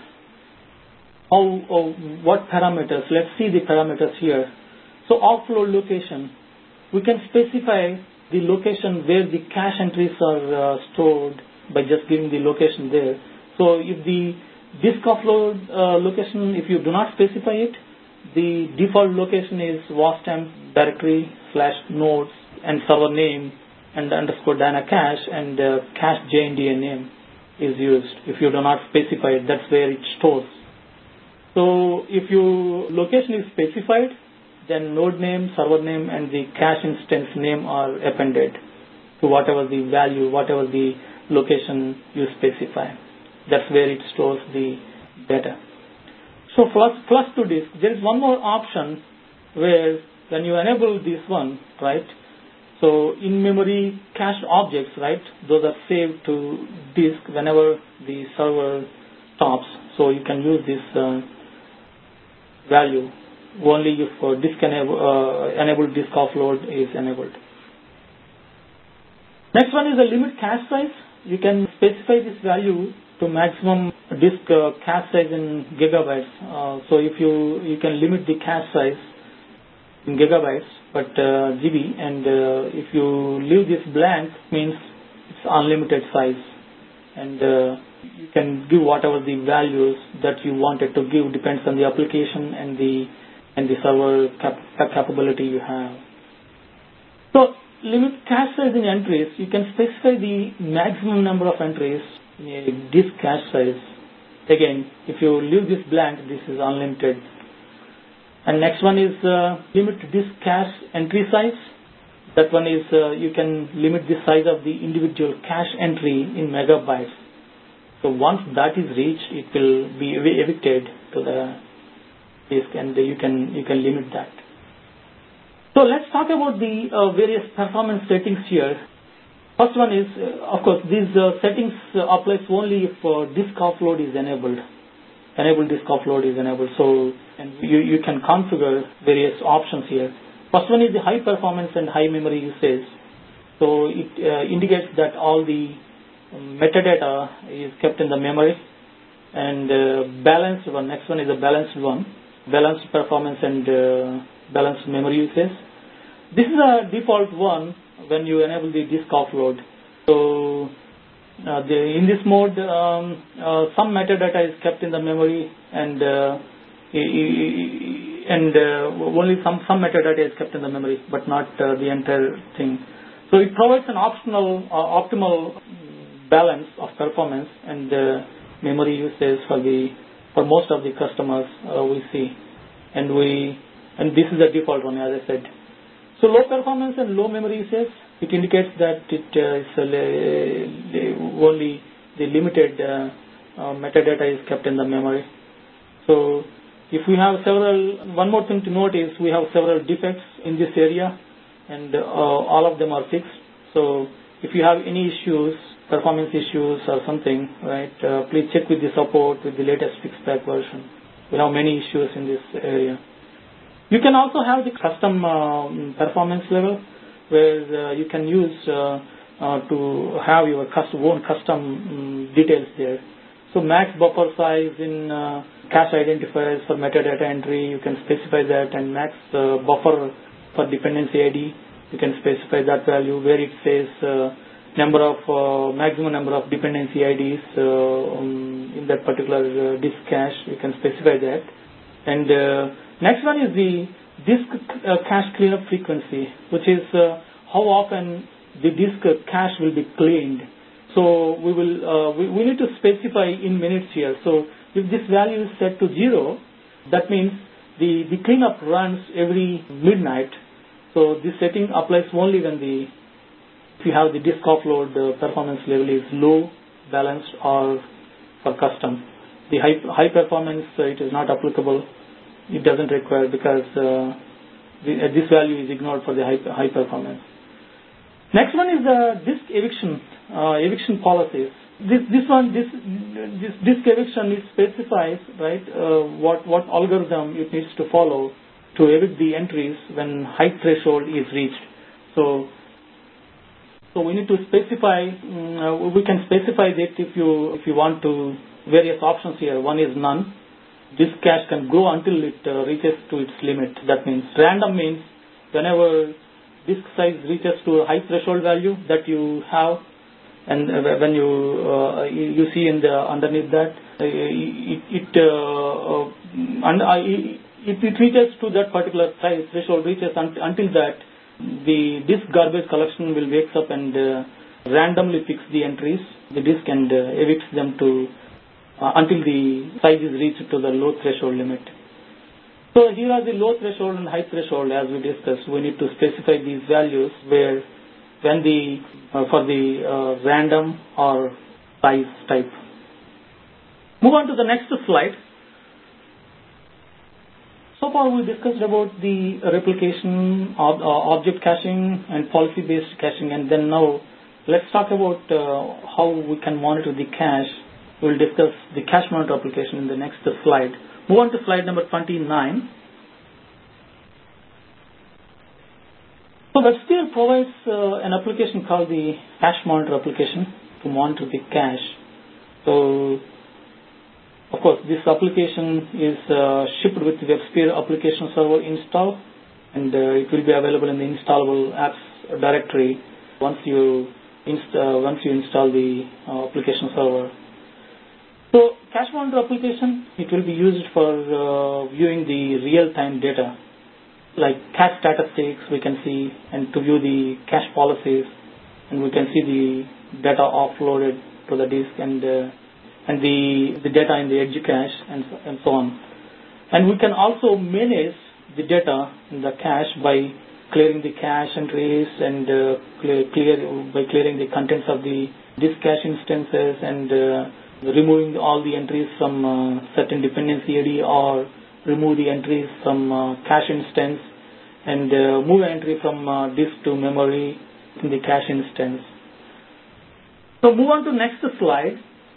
[SPEAKER 2] What parameters? Let's see the parameters here. So offload location, we can specify the location where the cache entries are stored by just giving the location there. So if the disk offload location, if you do not specify it, the default location is wastemp directory / nodes and server name and _ Dyna cache, and cache JNDA name is used. If you do not specify it, that's where it stores. So if your location is specified, then node name, server name, and the cache instance name are appended to whatever the value, whatever the location you specify. That's where it stores the data. So flush to disk, there is one more option where when you enable this one, right? So in-memory cached objects, right? Those are saved to disk whenever the server stops. So you can use this value only if enabled disk offload is enabled. Next one is the limit cache size. You can specify this value to maximum disk cache size in gigabytes. So if you can limit the cache size in gigabytes, but GB, and if you leave this blank, means it's unlimited size, and you can give whatever the values that you wanted to give, depends on the application and the server capability you have. So limit cache size in entries, you can specify the maximum number of entries in a disk cache size. Again, if you leave this blank, this is unlimited. And next one is limit disk cache entry size. That one is you can limit the size of the individual cache entry in megabytes. So once that is reached, it will be evicted to the disk, and you can limit that. So let's talk about the various performance settings here. First one is, of course, these settings applies only if disk offload is enabled. Enable disk offload is enabled. So, and you can configure various options here. First one is the high performance and high memory usage. So it indicates that all the metadata is kept in the memory, and balanced one. Next one is a balanced one, balanced performance and balanced memory usage. This is a default one when you enable the disk offload. So in this mode, some metadata is kept in the memory, and only some metadata is kept in the memory, but not the entire thing. So it provides an optimal balance of performance and memory usage for most of the customers we see, and this is the default one, as I said. So low performance and low memory usage, it indicates that it is only the limited metadata is kept in the memory. So if we have one more thing to note is we have several defects in this area, and all of them are fixed. So if you have any issues, performance issues or something, right, please check with the support with the latest fixed-back version. We have many issues in this area. You can also have the custom performance level, where you can use to have your own custom details there. So max buffer size in cache identifiers for metadata entry, you can specify that, and max buffer for dependency ID, you can specify that value, where it says maximum number of dependency IDs in that particular disk cache, you can specify that. And next one is the disk cache cleanup frequency, which is how often the disk cache will be cleaned. So we need to specify in minutes here. So if this value is set to 0, that means the cleanup runs every midnight. So this setting applies only when if you have the disk offload, the performance level is low, balanced, or for custom. The high performance, it is not applicable. It doesn't require, because this value is ignored for the high performance. Next one is the disk eviction policies. This disk eviction, it specifies, right, what algorithm it needs to follow to evict the entries when height threshold is reached. So we need to specify. We can specify that if you want to, various options here. One is none. Disk cache can grow until it reaches to its limit. That means random means whenever disk size reaches to a high threshold value that you have, and when you see in the underneath that it reaches to that particular size threshold reaches until that the disk garbage collection will wakes up and randomly picks the entries, the disk, and evicts them to until the size is reached to the low threshold limit. So here are the low threshold and high threshold. As we discussed, we need to specify these values where when the for the random or size type. Move on to the next slide. So far we discussed about the replication of object caching and policy-based caching, and then now let's talk about how we can monitor the cache. We'll discuss the cache monitor application in the next slide. Move on to slide number 29. So WebSphere provides an application called the cache monitor application to monitor the cache. So, of course, this application is shipped with the WebSphere application server install, and it will be available in the installable apps directory once you install the application server. So, cache monitor application, it will be used for viewing the real-time data, like cache statistics we can see, and to view the cache policies, and we can see the data offloaded to the disk and the data in the edge cache and so on. And we can also manage the data in the cache by clearing the cache entries and by clearing the contents of the disk cache instances and removing all the entries from certain dependency AD, or remove the entries from cache instance and move an entry from disk to memory in the cache instance. So move on to next slide.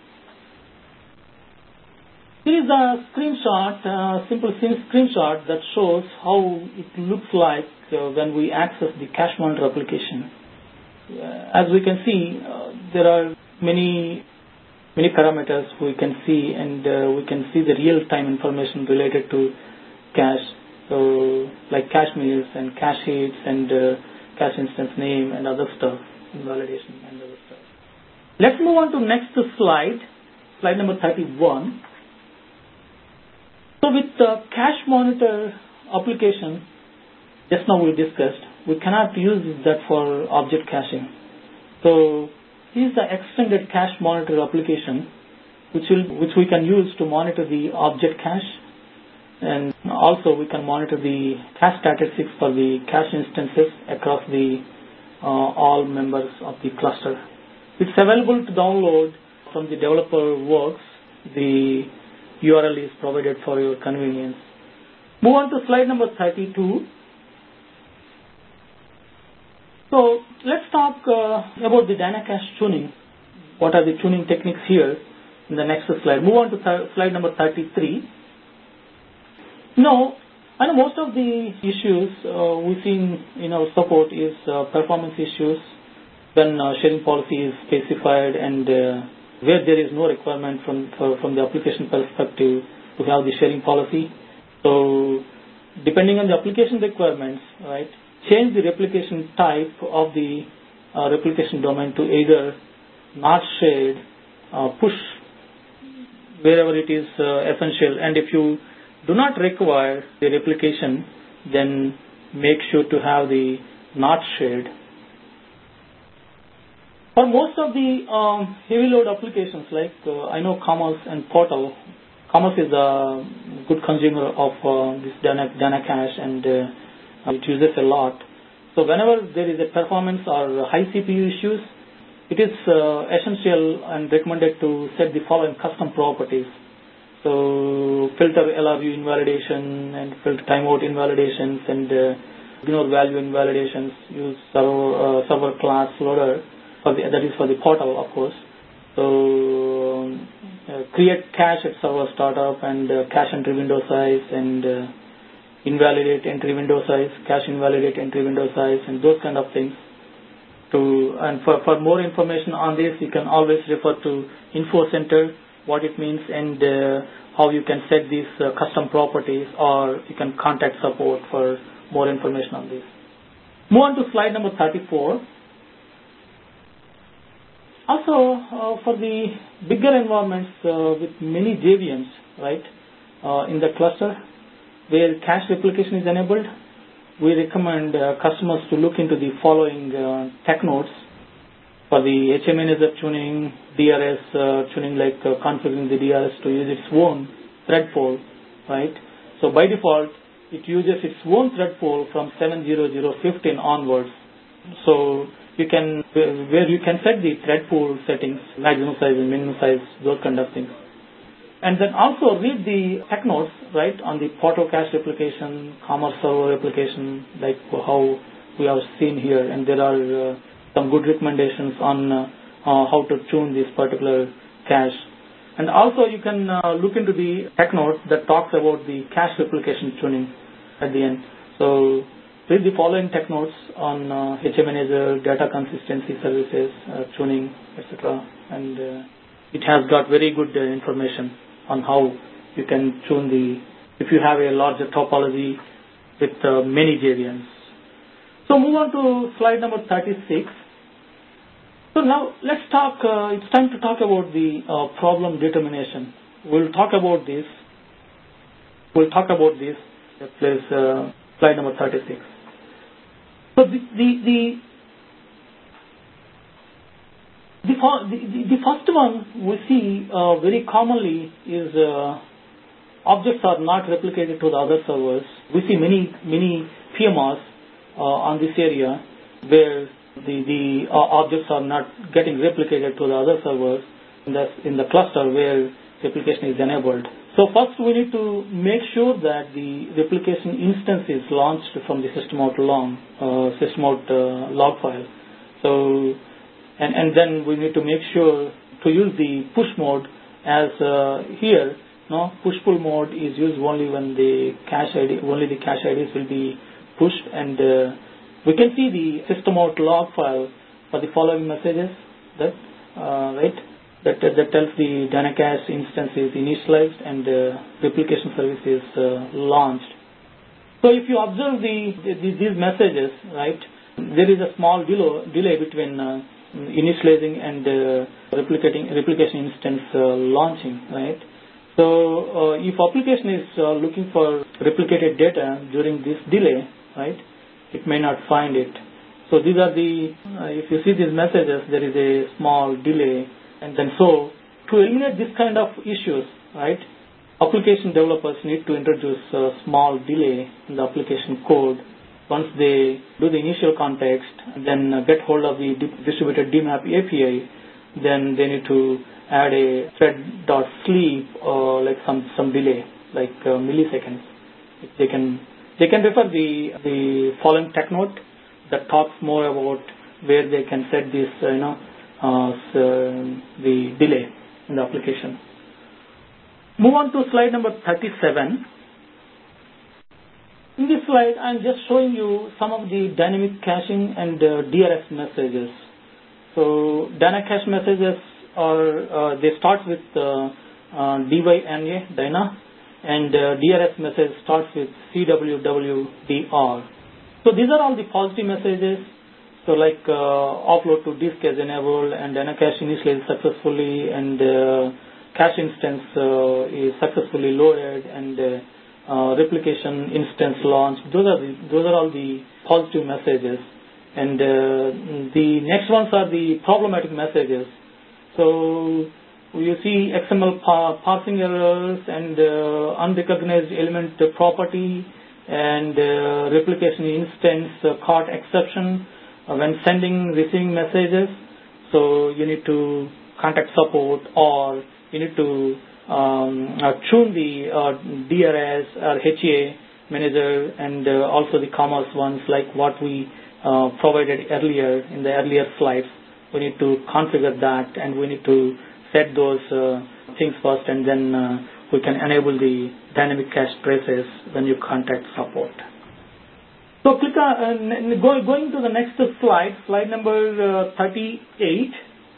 [SPEAKER 2] Here is a screenshot, simple screenshot that shows how it looks like when we access the cache monitor application. As we can see, there are many parameters we can see, and we can see the real-time information related to cache. So, like cache meals and cache hits and cache instance name and other stuff, invalidation and other stuff. Let's move on to next slide, slide number 31. So with the cache monitor application, just now we discussed, we cannot use that for object caching. So this is the extended cache monitor application, which we can use to monitor the object cache, and also we can monitor the cache statistics for the cache instances across the all members of the cluster. It's available to download from the developer works. The URL is provided for your convenience. Move on to slide number 32. So let's talk about the DynaCache tuning. What are the tuning techniques here in the next slide? Move on to slide number 33. Now, I know most of the issues we see in our support is performance issues when sharing policy is specified and where there is no requirement from the application perspective to have the sharing policy. So, depending on the application requirements, right, change the replication type of the replication domain to either not shared, push wherever it is essential, and if you do not require the replication, then make sure to have the not shared. For most of the heavy load applications like I know Commerce and Portal, Commerce is a good consumer of this DynaCache and it uses a lot. So whenever there is a performance or high CPU issues, it is essential and recommended to set the following custom properties. So filter LRU invalidation and filter timeout invalidations and ignore value invalidations, use server class loader, that is for the portal, of course. So create cache at server startup and cache entry window size and invalidate entry window size, cache invalidate entry window size, and those kind of things. And for more information on this, you can always refer to Info Center, what it means, and how you can set these custom properties, or you can contact support for more information on this. Move on to slide number 34. Also, for the bigger environments with many JVMs, right, in the cluster, where cache replication is enabled, we recommend customers to look into the following tech nodes for the HA manager tuning, DRS tuning, like configuring the DRS to use its own thread pool, right? So by default, it uses its own thread pool from 7.0.0.15 onwards. So you can set the thread pool settings, maximum size and minimum size, those kind of things. And then also read the tech notes, right, on the portal cache replication, commerce server replication, like how we have seen here. And there are some good recommendations on how to tune this particular cache. And also you can look into the tech note that talks about the cache replication tuning at the end. So read the following tech notes on HA Manager, data consistency services, tuning, etc. And it has got very good information on how you can tune if you have a larger topology with many JVMs. So move on to slide number 36. So now let's talk, it's time to talk about the problem determination. We'll talk about this. Please, slide number 36. So the first one we see very commonly is objects are not replicated to the other servers. We see many PMRs on this area where the objects are not getting replicated to the other servers in the cluster where replication is enabled. So first we need to make sure that the replication instance is launched from the system out log file. So and then we need to make sure to use the push mode as here. No, push-pull mode is used only when the cache IDs will be pushed, and we can see the system out log file for the following messages that tells the Dynacache instance is initialized and replication service is launched. So if you observe these messages, right, there is a small delay between initializing and replication instance launching, right? So if application is looking for replicated data during this delay, right, it may not find it. So these are if you see these messages, there is a small delay, and then so to eliminate this kind of issues, right, application developers need to introduce a small delay in the application code. Once they do the initial context, then get hold of the distributed DMAP API, then they need to add a thread.sleep or like some delay, like milliseconds. They can refer the following tech note that talks more about where they can set this the delay in the application. Move on to slide number 37. In this slide, I'm just showing you some of the dynamic caching and DRS messages. So Dynacache messages they start with DYNA, and DRS message starts with CWWDR. So these are all the positive messages. So like offload to disk is enabled, and Dynacache initialized successfully, and cache instance is successfully loaded, and replication instance launched. Those are all the positive messages. And the next ones are the problematic messages. So you see XML parsing errors and unrecognized element property and replication instance caught exception when receiving messages. So you need to contact support, or you need to tune the DRS or HA Manager and also the commerce ones like what we provided earlier in the earlier slides. We need to configure that and we need to set those things first, and then we can enable the dynamic cache traces when you contact support. So click on, going to the next slide number 38.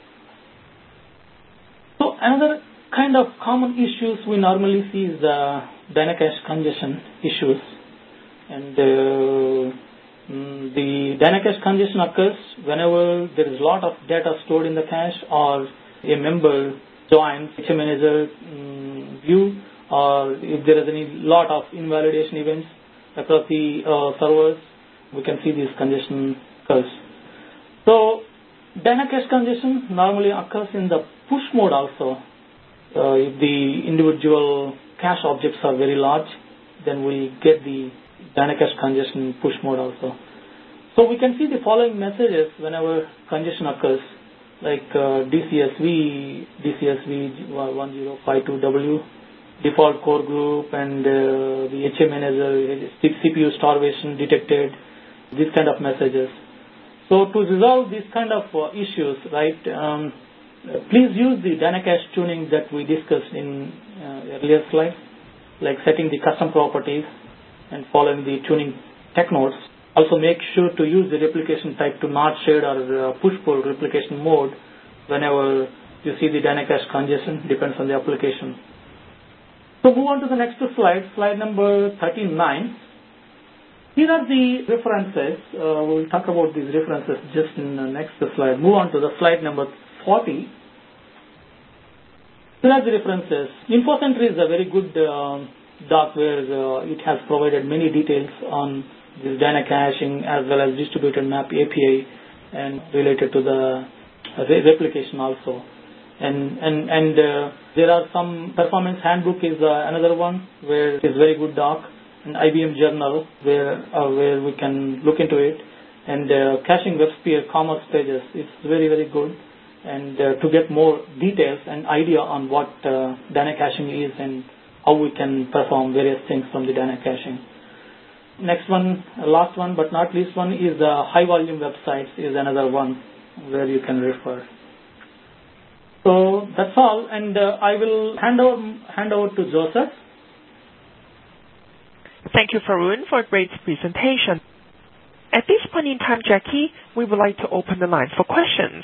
[SPEAKER 2] So another kind of common issues we normally see is the Dynacache congestion issues. And the Dynacache congestion occurs whenever there is a lot of data stored in the cache or a member joins HManager view, or if there is any lot of invalidation events across the servers, we can see this congestion occurs. So Dynacache congestion normally occurs in the push mode also. If the individual cache objects are very large, then we get the Dynacache congestion in push mode also. So we can see the following messages whenever congestion occurs, like DCSV 1052W, default core group, and the HManager CPU starvation detected, these kind of messages. So to resolve these kind of issues, right, please use the Dynacache tuning that we discussed in earlier slides, like setting the custom properties and following the tuning tech notes. Also make sure to use the replication type to not shade or push-pull replication mode whenever you see the Dynacache congestion, depends on the application. So move on to the next slide number 39. Here are the references. We'll talk about these references just in the next slide. Move on to the slide number 40. Here are the references. InfoCenter is a very good doc where it has provided many details on this Dynacaching as well as distributed map API and related to the replication also. And there are some performance handbook is another one where it is very good doc, and IBM journal where we can look into it, and caching WebSphere commerce pages is very, very good, and to get more details and idea on what Dynacaching is and how we can perform various things from the Dynacaching. Next one, last one but not least one is the high volume websites is another one where you can refer. So that's all, and I will hand over to Joseph.
[SPEAKER 1] Thank you, Farun, for a great presentation. At this point in time, Jackie, we would like to open the line for questions.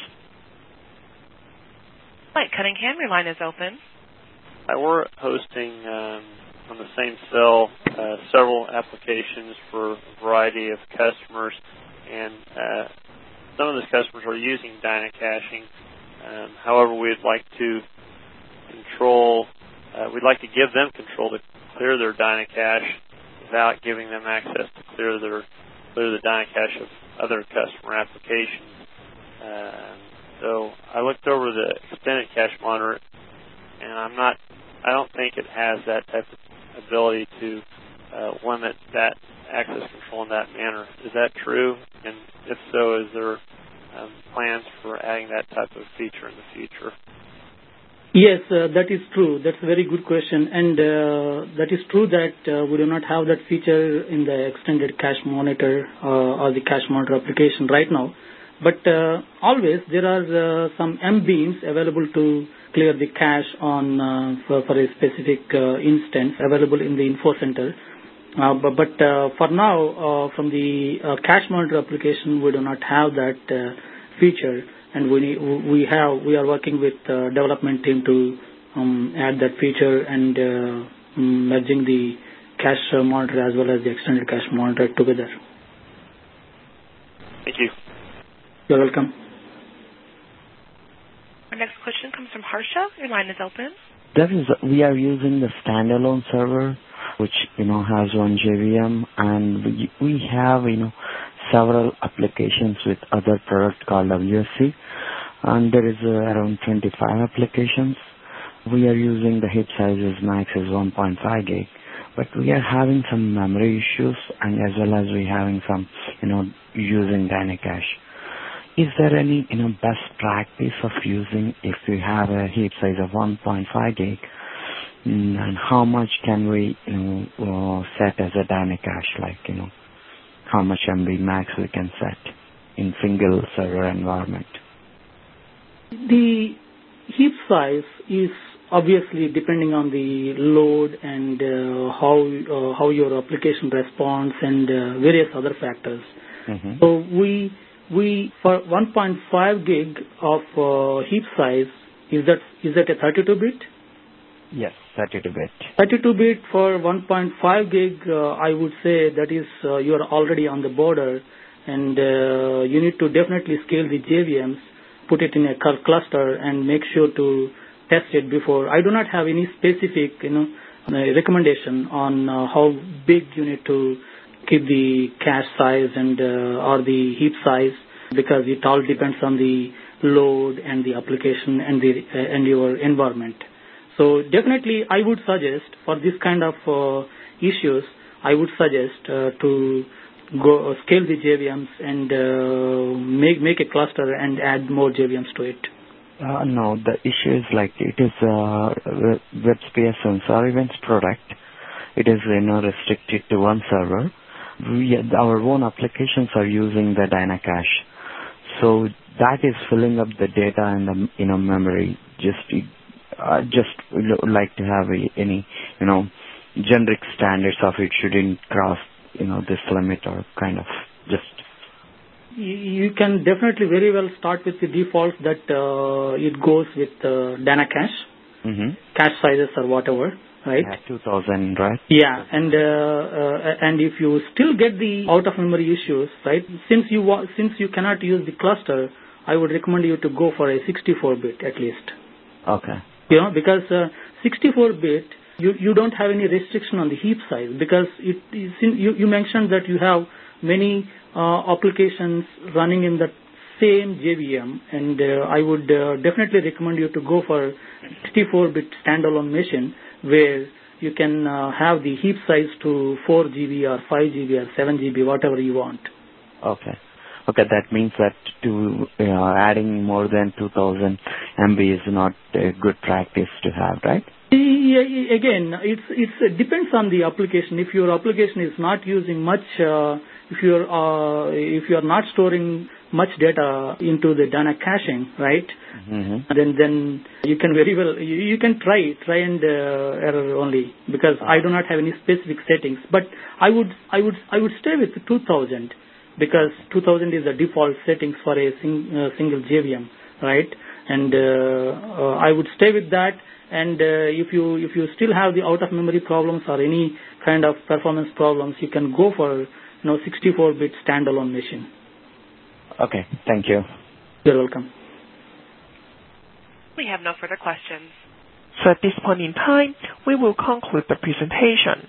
[SPEAKER 3] Mike Cunningham, your line is open.
[SPEAKER 4] We're hosting on the same cell several applications for a variety of customers, and some of those customers are using Dynacaching. However, we'd like to give them control to clear their Dynacache without giving them access to clear the Dynacache of other customer applications. So I looked over the extended cache monitor, and I don't think it has that type of ability to limit that access control in that manner. Is that true? And if so, is there plans for adding that type of feature in the future?
[SPEAKER 2] Yes, that is true. That's a very good question, and that is true that we do not have that feature in the extended cache monitor or the cache monitor application right now. But always there are some MBeans available to clear the cache on for a specific instance available in the InfoCenter. But for now, from the cache monitor application, we do not have that feature, and we are working with development team to add that feature and merging the cache monitor as well as the extended cache monitor together.
[SPEAKER 4] Thank you.
[SPEAKER 2] You're welcome.
[SPEAKER 3] Our next question comes from Harsha. Your line is open.
[SPEAKER 5] We are using the standalone server, which has one JVM, and we have several applications with other product called WSC, and there is around 25 applications. We are using the heap sizes max is 1.5 gig, but we are having some memory issues, and as well as we having some using Dynacache. Is there any best practice of using, if we have a heap size of 1.5 gig, And how much can we set as a Dynacache, how much MB max we can set in single server environment?
[SPEAKER 2] The heap size is obviously depending on the load and how your application responds and various other factors.
[SPEAKER 5] Mm-hmm.
[SPEAKER 2] So we for 1.5 gig of heap size, is that a 32-bit?
[SPEAKER 5] Yes, 32-bit.
[SPEAKER 2] 32-bit for 1.5 gig, I would say that is you are already on the border, and you need to definitely scale the JVMs, put it in a cluster, and make sure to test it before. I do not have any specific, recommendation on how big you need to keep the cache size and or the heap size, because it all depends on the load and the application and your environment. So definitely, I would suggest for this kind of issues, I would suggest to go scale the JVMs and make a cluster and add more JVMs to it.
[SPEAKER 5] No, the issue is it is WebSphere Sensor Events product. It is restricted to one server. Our own applications are using the Dynacache, so that is filling up the data and the memory. Just like to have any generic standards of it shouldn't cross this limit or kind of just.
[SPEAKER 2] You can definitely very well start with the default that it goes with Dynacache, cache sizes or whatever, right?
[SPEAKER 5] Yeah, 2000, right?
[SPEAKER 2] Yeah, and if you still get the out of memory issues, right? Since you cannot use the cluster, I would recommend you to go for a 64-bit at least.
[SPEAKER 5] Okay.
[SPEAKER 2] Because 64-bit, you don't have any restriction on the heap size, because you mentioned that you have many applications running in the same JVM, and I would definitely recommend you to go for 64-bit standalone machine where you can have the heap size to 4 GB or 5 GB or 7 GB, whatever you want.
[SPEAKER 5] Okay, that means that adding more than 2000 MB is not a good practice to have, right?
[SPEAKER 2] Yeah, again, it depends on the application. If your application is not using much, if you are not storing much data into the Dynacaching, right?
[SPEAKER 5] Mm-hmm.
[SPEAKER 2] Then you can very well you can try and error only, because I do not have any specific settings. But I would stay with 2000, because 2000 is the default settings for a single JVM, right? And I would stay with that. And if you still have the out of memory problems or any kind of performance problems, you can go for 64-bit standalone machine.
[SPEAKER 5] Okay, thank you.
[SPEAKER 2] You're welcome.
[SPEAKER 3] We have no further questions.
[SPEAKER 1] So at this point in time, we will conclude the presentation.